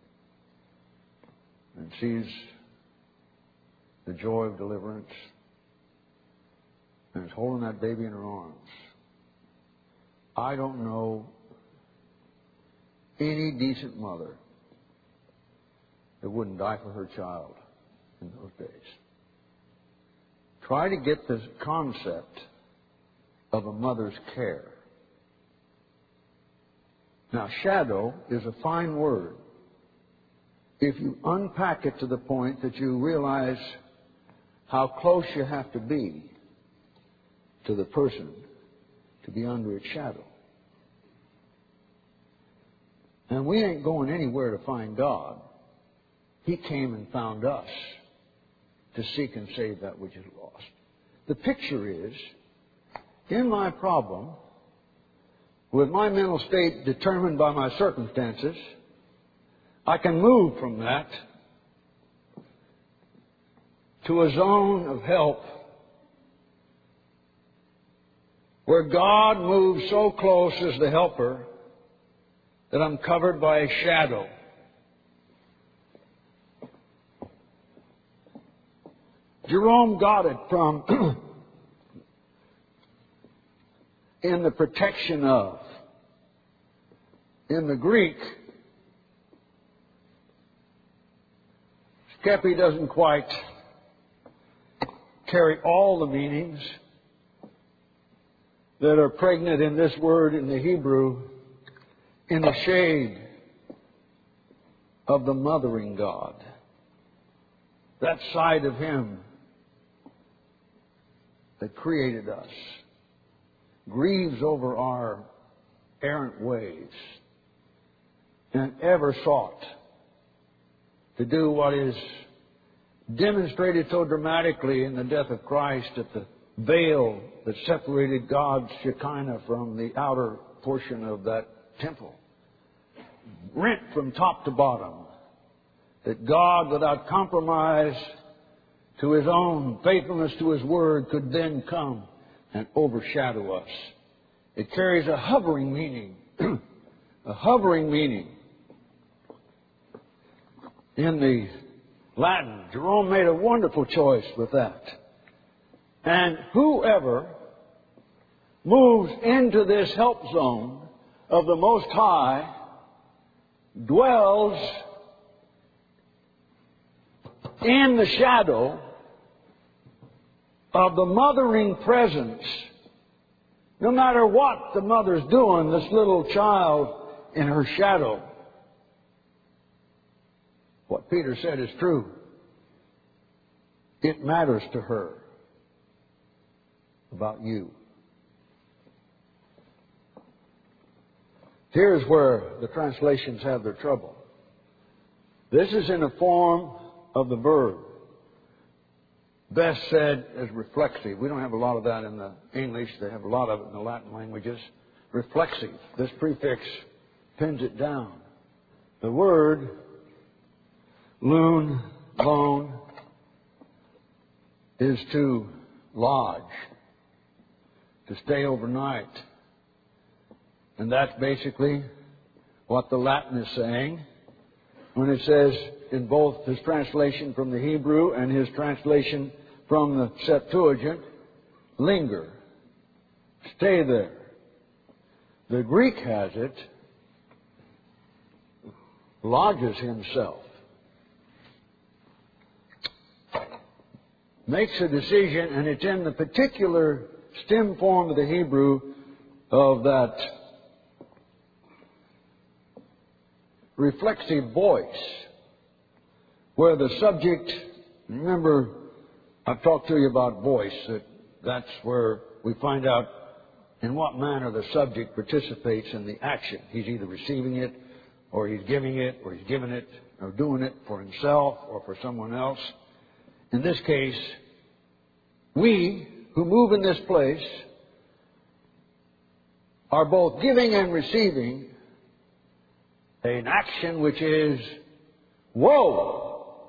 and sees the joy of deliverance, and is holding that baby in her arms. I don't know any decent mother that wouldn't die for her child in those days. Try to get the concept of a mother's care. Now, shadow is a fine word if you unpack it to the point that you realize how close you have to be to the person to be under its shadow. And we ain't going anywhere to find God. He came and found us to seek and save that which is lost. The picture is, in my problem, with my mental state determined by my circumstances, I can move from that to a zone of help where God moves so close as the helper that I'm covered by a shadow. Jerome got it from in the protection of. In the Greek, skepi doesn't quite carry all the meanings that are pregnant in this word in the Hebrew, in the shade of the mothering God. That side of Him that created us grieves over our errant ways and ever sought to do what is demonstrated so dramatically in the death of Christ, at the veil that separated God's Shekinah from the outer portion of that temple. rent from top to bottom. That God, without compromise to His own faithfulness to His Word, could then come and overshadow us. It carries a hovering meaning. A hovering meaning. In the Latin, Jerome made a wonderful choice with that. And whoever moves into this help zone of the Most High dwells in the shadow of the mothering presence. No matter what the mother's doing, this little child in her shadow. What Peter said is true. It matters to her about you. Here's where the translations have their trouble. This is in the form of the verb. Best said as reflexive. We don't have a lot of that in the English. They have a lot of it in the Latin languages. Reflexive. This prefix pins it down. The word loon, lone, is to lodge, to stay overnight. And that's basically what the Latin is saying when it says in both his translation from the Hebrew and his translation from the Septuagint, linger, stay there. The Greek has it, lodges himself, makes a decision, and it's in the particular stem form of the Hebrew of that reflexive voice, where the subject, remember, I've talked to you about voice, that that's where we find out in what manner the subject participates in the action. He's either receiving it, or he's giving it, or he's giving it, or doing it for himself or for someone else. In this case, we who move in this place are both giving and receiving an action which is, whoa,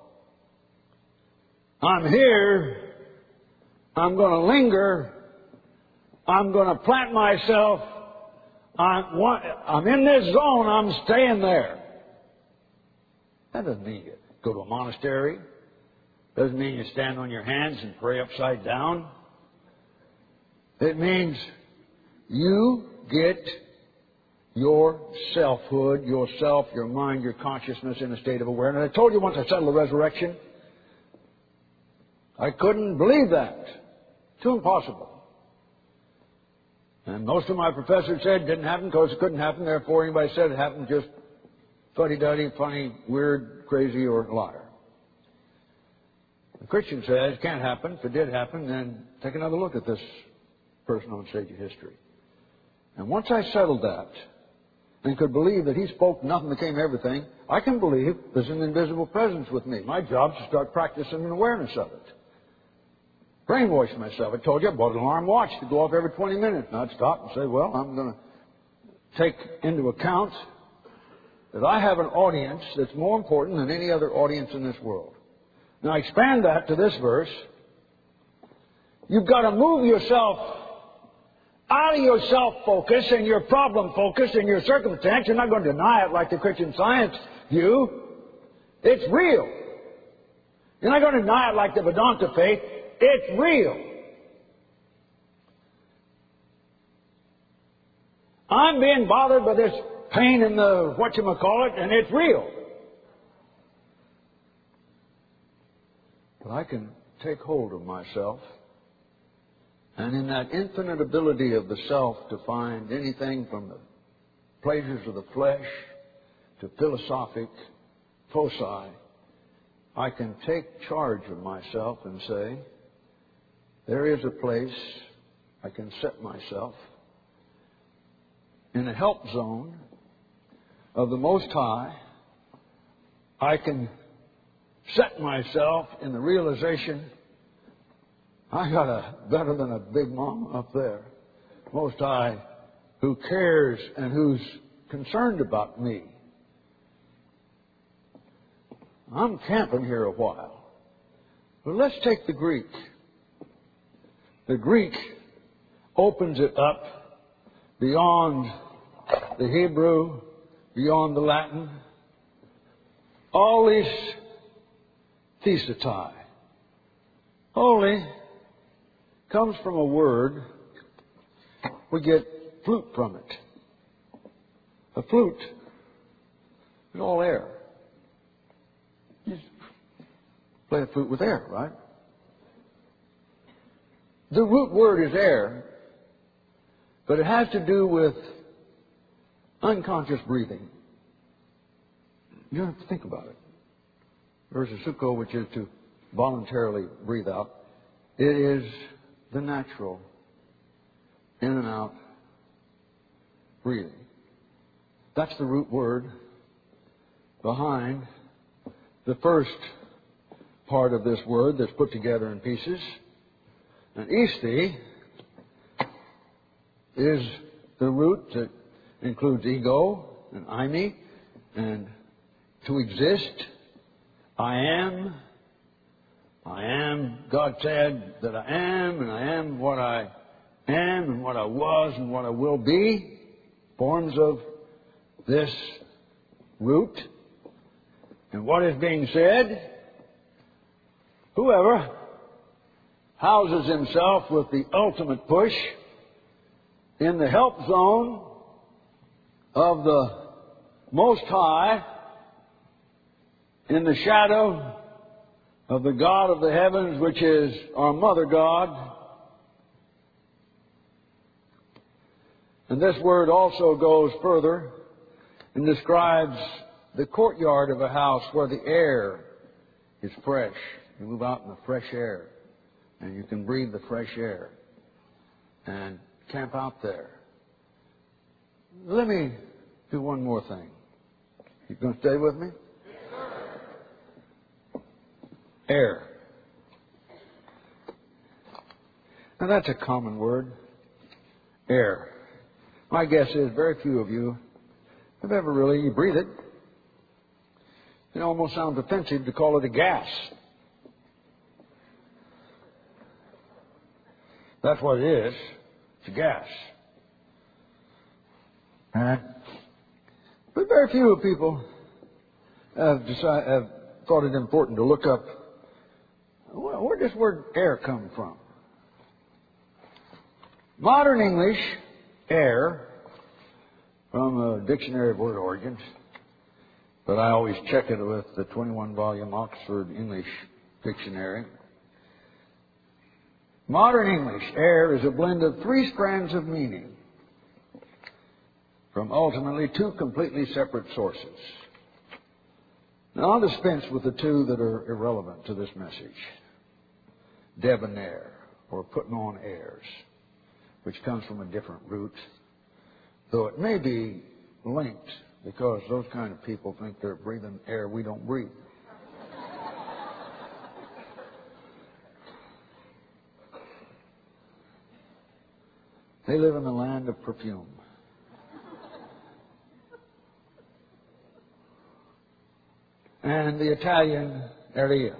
I'm here, I'm going to linger, I'm going to plant myself, I'm, I'm in this zone, I'm staying there. That doesn't mean you go to a monastery. Doesn't mean you stand on your hands and pray upside down. It means you get your selfhood, yourself, your mind, your consciousness in a state of awareness. I told you once I settled the resurrection, I couldn't believe that. Too impossible. And most of my professors said it didn't happen because it couldn't happen. Therefore, anybody said it happened just fuddy-duddy, funny, weird, crazy, or liar. The Christian says it can't happen. If it did happen, then take another look at this person on stage of history. And once I settled that and could believe that he spoke nothing became everything, I can believe there's an invisible presence with me. My job is to start practicing an awareness of it. Brainwash myself. I told you I bought an alarm watch to go off every twenty minutes. And I'd stop and say, well, I'm going to take into account that I have an audience that's more important than any other audience in this world. Now expand that to this verse. You've got to move yourself out of your self-focus and your problem focus and your circumstance. You're not going to deny it like the Christian Science view. It's real. You're not going to deny it like the Vedanta faith. It's real. I'm being bothered by this pain in the whatchamacallit, and it's real. But I can take hold of myself, and in that infinite ability of the self to find anything from the pleasures of the flesh to philosophic foci, I can take charge of myself and say, there is a place I can set myself in a help zone of the Most High. I can set myself in the realization I got a better than a big mama up there, Most High, who cares and who's concerned about me I'm camping here a while. But let's take the Greek. The Greek opens it up beyond the Hebrew, beyond the Latin. All these thesetai. Holy comes from a word. We get flute from it. A flute is all air. You just play a flute with air, right? The root word is air, but it has to do with unconscious breathing. You don't have to think about it. Versus sukho, which is to voluntarily breathe out. It is the natural in and out breathing. That's the root word behind the first part of this word that's put together in pieces. And isti is the root that includes ego and eimi and to exist. I am. I am. God said that I am, and I am what I am, and what I was, and what I will be. Forms of this root. And what is being said? Whoever houses himself with the ultimate push in the help zone of the Most High, in the shadow of the God of the heavens, which is our Mother God. And this word also goes further and describes the courtyard of a house where the air is fresh. You move out in the fresh air, and you can breathe the fresh air and camp out there. Let me do one more thing. You going to stay with me? Air. Now that's a common word. Air. My guess is very few of you have ever really, you breathe it. It almost sounds offensive to call it a gas. That's what it is. It's a gas. And, but very few people have, decided, have thought it important to look up where, where does this word air come from. Modern English, air, from a dictionary of word origins, but I always check it with the twenty-one volume Oxford English Dictionary. Modern English, air is a blend of three strands of meaning from ultimately two completely separate sources. Now I'll dispense with the two that are irrelevant to this message. Debonair, or putting on airs, which comes from a different root, though it may be linked, because those kind of people think they're breathing air we don't breathe. They live in the land of perfume. And the Italian aria,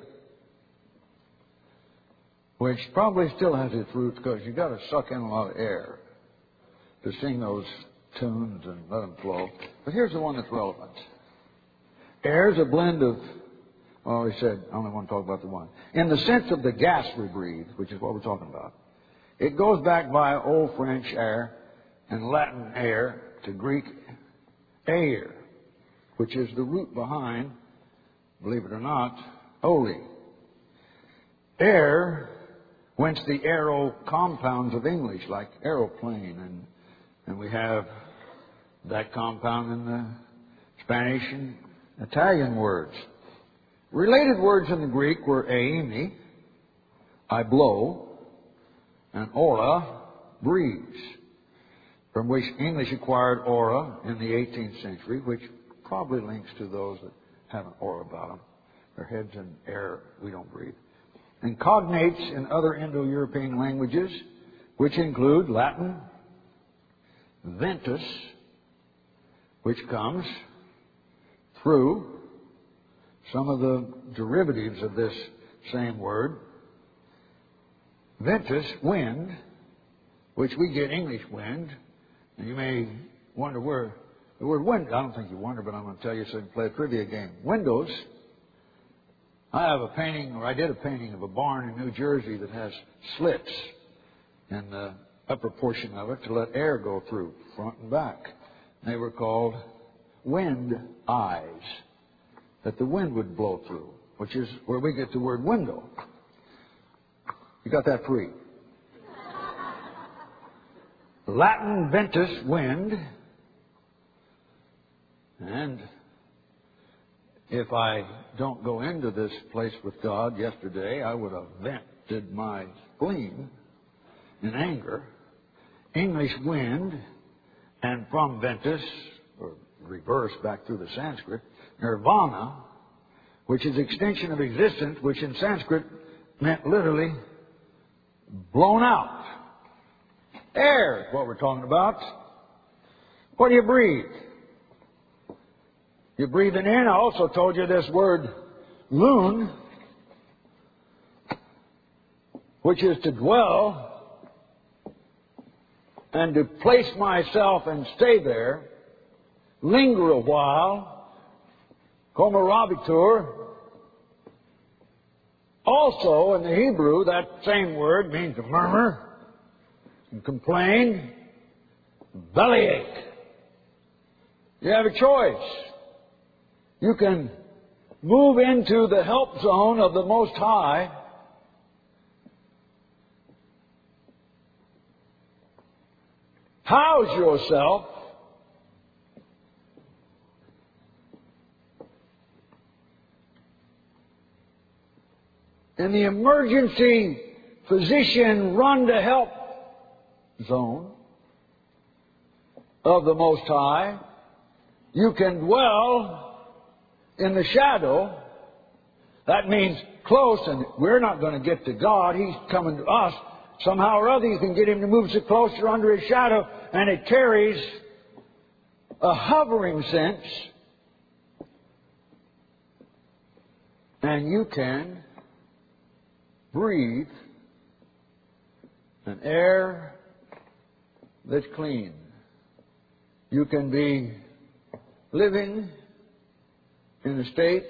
which probably still has its roots because you've got to suck in a lot of air to sing those tunes and let them flow. But here's the one that's relevant. Air is a blend of, well, he said, I only want to talk about the one. In the sense of the gas we breathe, which is what we're talking about, it goes back via Old French air and Latin air to Greek air, which is the root behind, believe it or not, holy. Air, whence the aero compounds of English, like aeroplane, and, and we have that compound in the Spanish and Italian words. Related words in the Greek were eimi, I blow, and ora, breeze, from which English acquired aura in the eighteenth century, which probably links to those that have an aura about them. Their heads in air we don't breathe. And cognates in other Indo-European languages, which include Latin, ventus, which comes through some of the derivatives of this same word. Ventus, wind, which we get English wind. And you may wonder where the word wind, I don't think you wonder, but I'm going to tell you so you can play a trivia game. Windows. I have a painting, or I did a painting of a barn in New Jersey that has slits in the upper portion of it to let air go through, front and back. They were called wind eyes, that the wind would blow through, which is where we get the word window. You got that free. Latin ventus, wind. And if I don't go into this place with God yesterday, I would have vented my spleen in anger. English wind, and from ventus, or reverse back through the Sanskrit, nirvana, which is extinction of existence, which in Sanskrit meant literally blown out. Air is what we're talking about. What do you breathe? You're breathing in. I also told you this word loon, which is to dwell and to place myself and stay there, linger a while, komarabitur. Also in the Hebrew, that same word means to murmur and complain, bellyache. You have a choice. You can move into the help zone of the Most High, house yourself in the emergency physician run to help zone of the Most High. You can dwell in the shadow. That means close, and we're not going to get to God. He's coming to us. Somehow or other you can get Him to move so closer under His shadow, and it carries a hovering sense. And you can breathe an air that's clean. You can be living in a state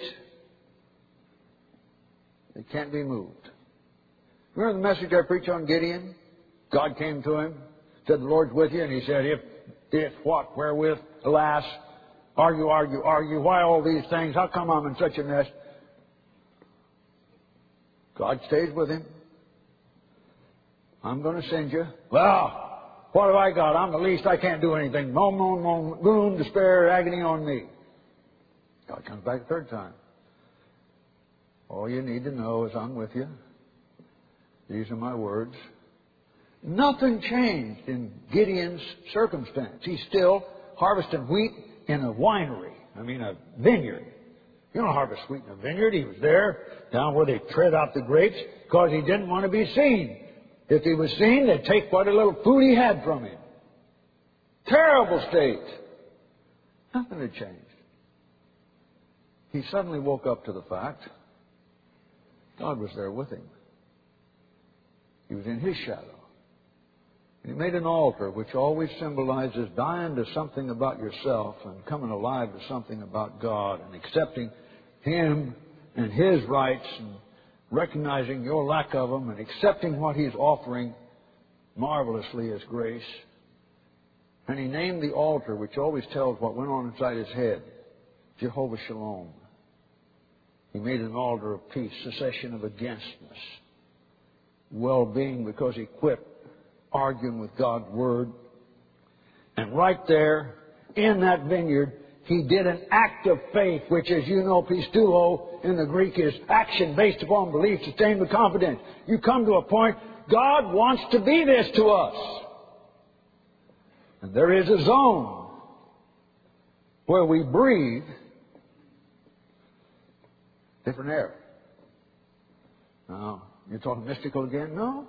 that can't be moved. Remember the message I preached on Gideon? God came to him, said, the Lord's with you, and he said, if, if, what, wherewith, alas, argue, argue, argue, why all these things? How come I'm in such a mess? God stays with him. I'm going to send you. Well, what have I got? I'm the least. I can't do anything. Moan, moan, moan, gloom, despair, agony on me. God comes back a third time. All you need to know is I'm with you. These are my words. Nothing changed in Gideon's circumstance. He's still harvesting wheat in a winery. I mean, a vineyard. You don't harvest wheat in a vineyard. He was there, down where they tread out the grapes, because he didn't want to be seen. If he was seen, they'd take what a little food he had from him. Terrible state. Nothing had changed. He suddenly woke up to the fact God was there with him. He was in His shadow. And He made an altar which always symbolizes dying to something about yourself and coming alive to something about God and accepting Him and His rights and recognizing your lack of them and accepting what He's offering marvelously as grace. And He named the altar, which always tells what went on inside His head, Jehovah Shalom. He made an altar of peace, cessation of againstness, well-being, because he quit arguing with God's Word. And right there, in that vineyard, he did an act of faith, which, as you know, pisteuo in the Greek is action based upon belief, sustained with confidence. You come to a point, God wants to be this to us. And there is a zone where we breathe different air. Now, you're talking mystical again? No.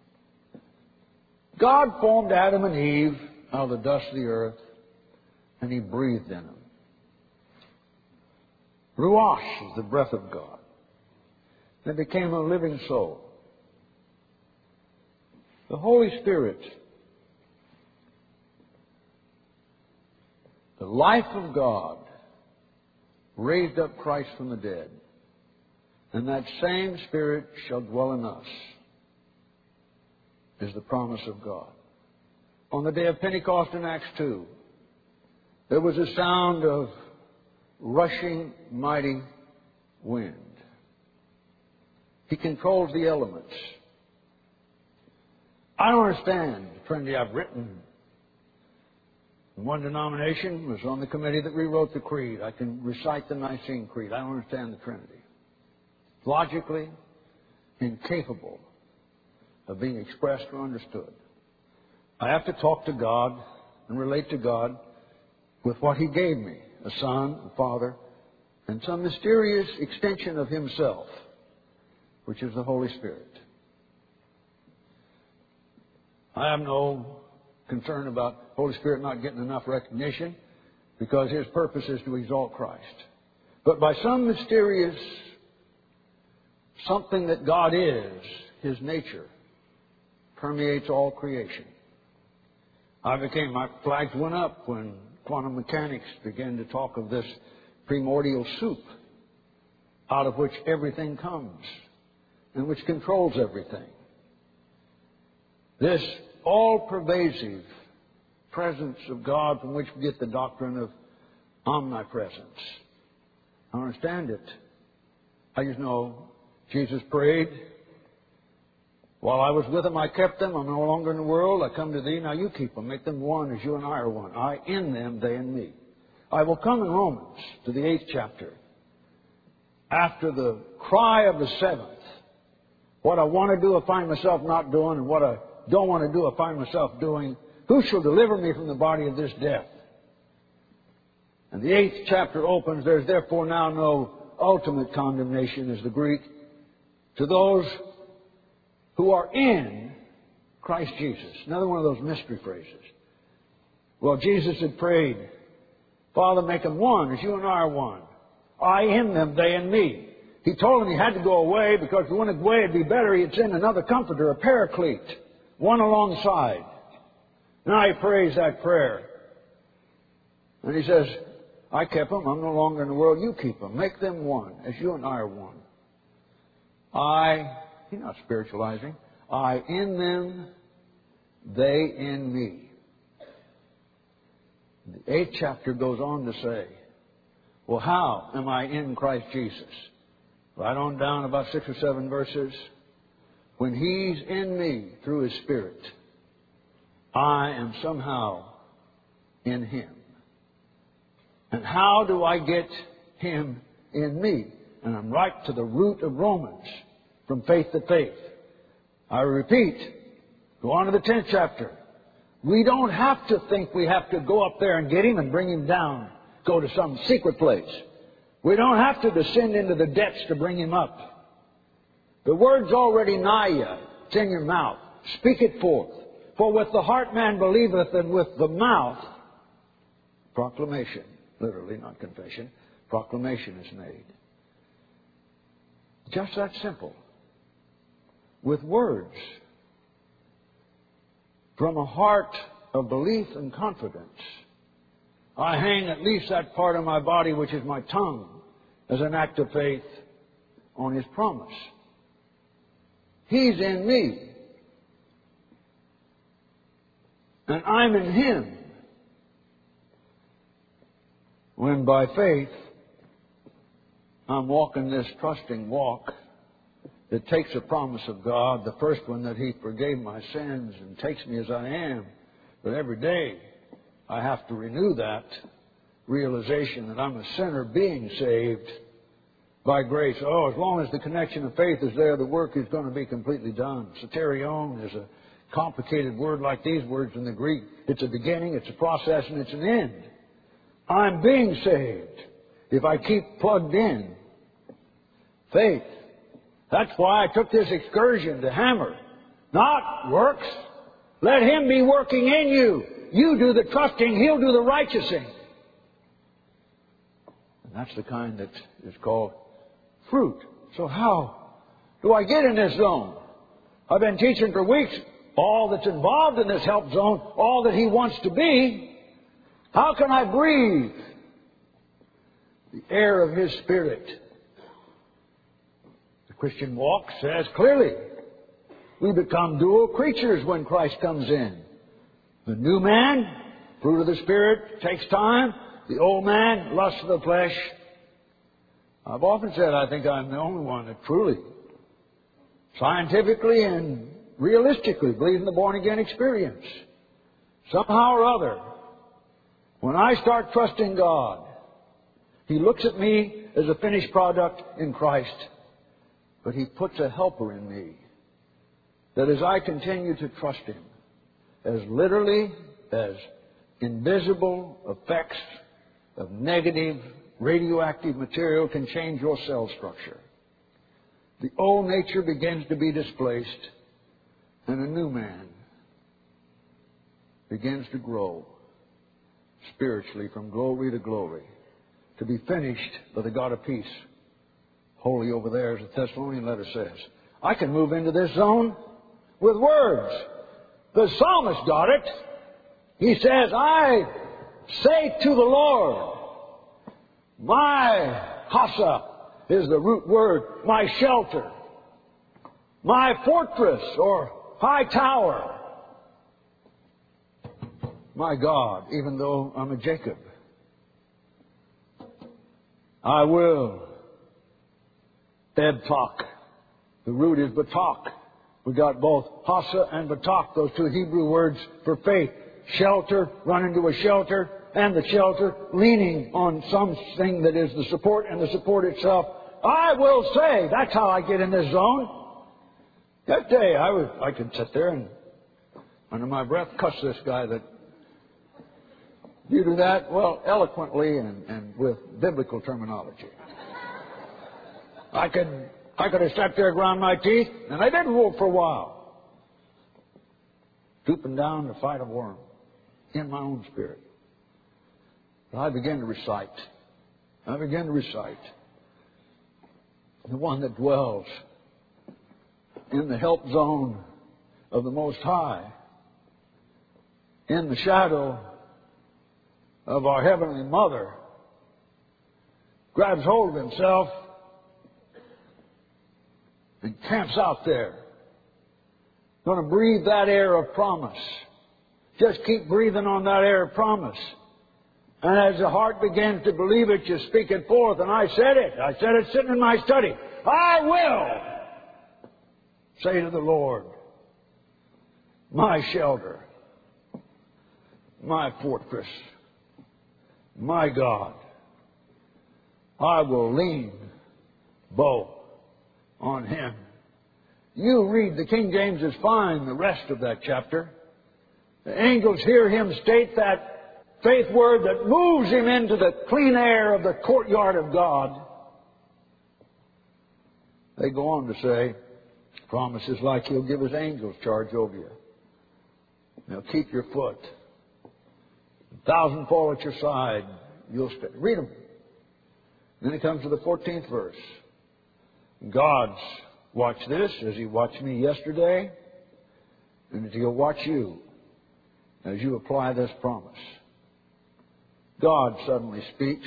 God formed Adam and Eve out of the dust of the earth, and He breathed in them. Ruach is the breath of God. They became a living soul. The Holy Spirit, the life of God, raised up Christ from the dead. And that same Spirit shall dwell in us, is the promise of God. On the day of Pentecost in Acts two, there was a sound of rushing mighty wind. He controls the elements. I don't understand, friendly, I've written. One denomination was on the committee that rewrote the creed. I can recite the Nicene Creed. I don't understand the Trinity. Logically incapable of being expressed or understood. I have to talk to God and relate to God with what He gave me, a Son, a Father, and some mysterious extension of Himself, which is the Holy Spirit. I have no concern about Holy Spirit not getting enough recognition, because His purpose is to exalt Christ. But by some mysterious something that God is, His nature, permeates all creation. I became, my flags went up when quantum mechanics began to talk of this primordial soup out of which everything comes and which controls everything. This all-pervasive presence of God from which we get the doctrine of omnipresence. I don't understand it. I just know Jesus prayed, while I was with them, I kept them. I'm no longer in the world. I come to thee. Now you keep them. Make them one as you and I are one. I in them, they in me. I will come in Romans to the eighth chapter. After the cry of the seventh, what I want to do, I find myself not doing, and what I don't want to do, I find myself doing. Who shall deliver me from the body of this death? And the eighth chapter opens, there's therefore now no ultimate condemnation, is the Greek, to those who are in Christ Jesus. Another one of those mystery phrases. Well, Jesus had prayed, Father, make them one as you and I are one. I in them, they in me. He told them he had to go away because if he went away it'd be better he'd send another comforter, a paraclete, one alongside. Now he prays that prayer. And he says, I kept them. I'm no longer in the world. You keep them. Make them one as you and I are one. I, he's not spiritualizing, I in them, they in me. The eighth chapter goes on to say, well, how am I in Christ Jesus? Right on down about six or seven verses. When He's in me through His Spirit, I am somehow in Him. And how do I get Him in me? And I'm right to the root of Romans, from faith to faith. I repeat, go on to the tenth chapter. We don't have to think we have to go up there and get Him and bring Him down, go to some secret place. We don't have to descend into the depths to bring Him up. The word's already nigh you. It's in your mouth. Speak it forth. For with the heart man believeth, and with the mouth, proclamation, literally, not confession, proclamation is made. Just that simple. With words. From a heart of belief and confidence, I hang at least that part of my body which is my tongue as an act of faith on His promise. He's in me. And I'm in Him. When by faith I'm walking this trusting walk that takes a promise of God, the first one that He forgave my sins and takes me as I am, but every day I have to renew that realization that I'm a sinner being saved by grace. Oh, as long as the connection of faith is there, the work is going to be completely done. Soterion is a complicated word like these words in the Greek. It's a beginning, it's a process, and it's an end. I'm being saved if I keep plugged in. Faith. That's why I took this excursion to Hammer. Not works. Let Him be working in you. You do the trusting, He'll do the righteousing. And that's the kind that is called fruit. So how do I get in this zone? I've been teaching for weeks all that's involved in this help zone, all that He wants to be. How can I breathe the air of His Spirit? The Christian walk says clearly, we become dual creatures when Christ comes in. The new man, fruit of the Spirit, takes time. The old man, lust of the flesh. I've often said I think I'm the only one that truly, scientifically and realistically, believes in the born-again experience. Somehow or other, when I start trusting God, He looks at me as a finished product in Christ, but He puts a helper in me that as I continue to trust Him, as literally as invisible effects of negative radioactive material can change your cell structure, the old nature begins to be displaced and a new man begins to grow spiritually from glory to glory, to be finished by the God of peace, holy over there, as the Thessalonian letter says. I can move into this zone with words. The psalmist got it. He says, I say to the Lord, my hasa is the root word, my shelter, my fortress or high tower, my God, even though I'm a Jacob. I will. Ebtak. The root is batak. We got both hasa and batak, those two Hebrew words for faith. Shelter, run into a shelter, and the shelter leaning on something that is the support and the support itself. I will say, that's how I get in this zone. That day I was, I could sit there and under my breath cuss this guy that you do that, well, eloquently and, and with biblical terminology. I could I could have sat there, ground my teeth, and I didn't move for a while. Stooping down to fight a worm in my own spirit. But I began to recite. I began to recite. The one that dwells in the help zone of the Most High, in the shadow of our Heavenly Mother, grabs hold of himself and camps out there. Going to breathe that air of promise. Just keep breathing on that air of promise. And as the heart begins to believe it, you speak it forth. And I said it. I said it sitting in my study. I will say to the Lord, my shelter, my fortress, my God, I will lean both on Him. You read the King James is fine, the rest of that chapter. The angels hear Him state that faith word that moves Him into the clean air of the courtyard of God. They go on to say, promises like He'll give His angels charge over you. They'll keep your foot. A thousand fall at your side. You'll stay. Read them. Then it comes to the fourteenth verse. God's watched this as He watched me yesterday, and as He'll watch you as you apply this promise. God suddenly speaks.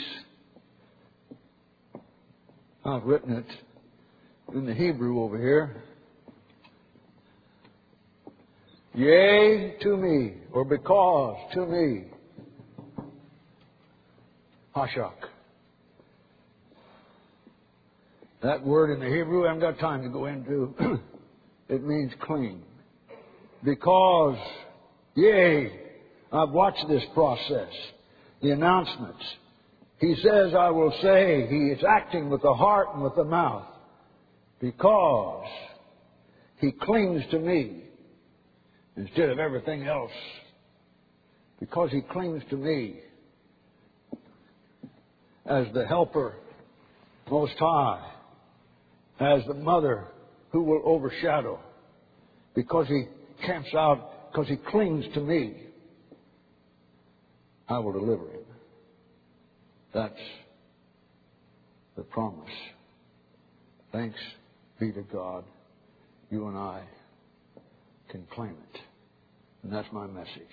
I've written it in the Hebrew over here. Yea, to me, or because to me. Hashak. That word in the Hebrew, I haven't got time to go into. It means clean. Because, yea, I've watched this process. The announcements. He says, I will say, He is acting with the heart and with the mouth. Because He clings to me instead of everything else. Because He clings to me as the helper most high, as the mother who will overshadow, because He camps out, because He clings to me, I will deliver Him. That's the promise. Thanks be to God, you and I can claim it. And that's my message.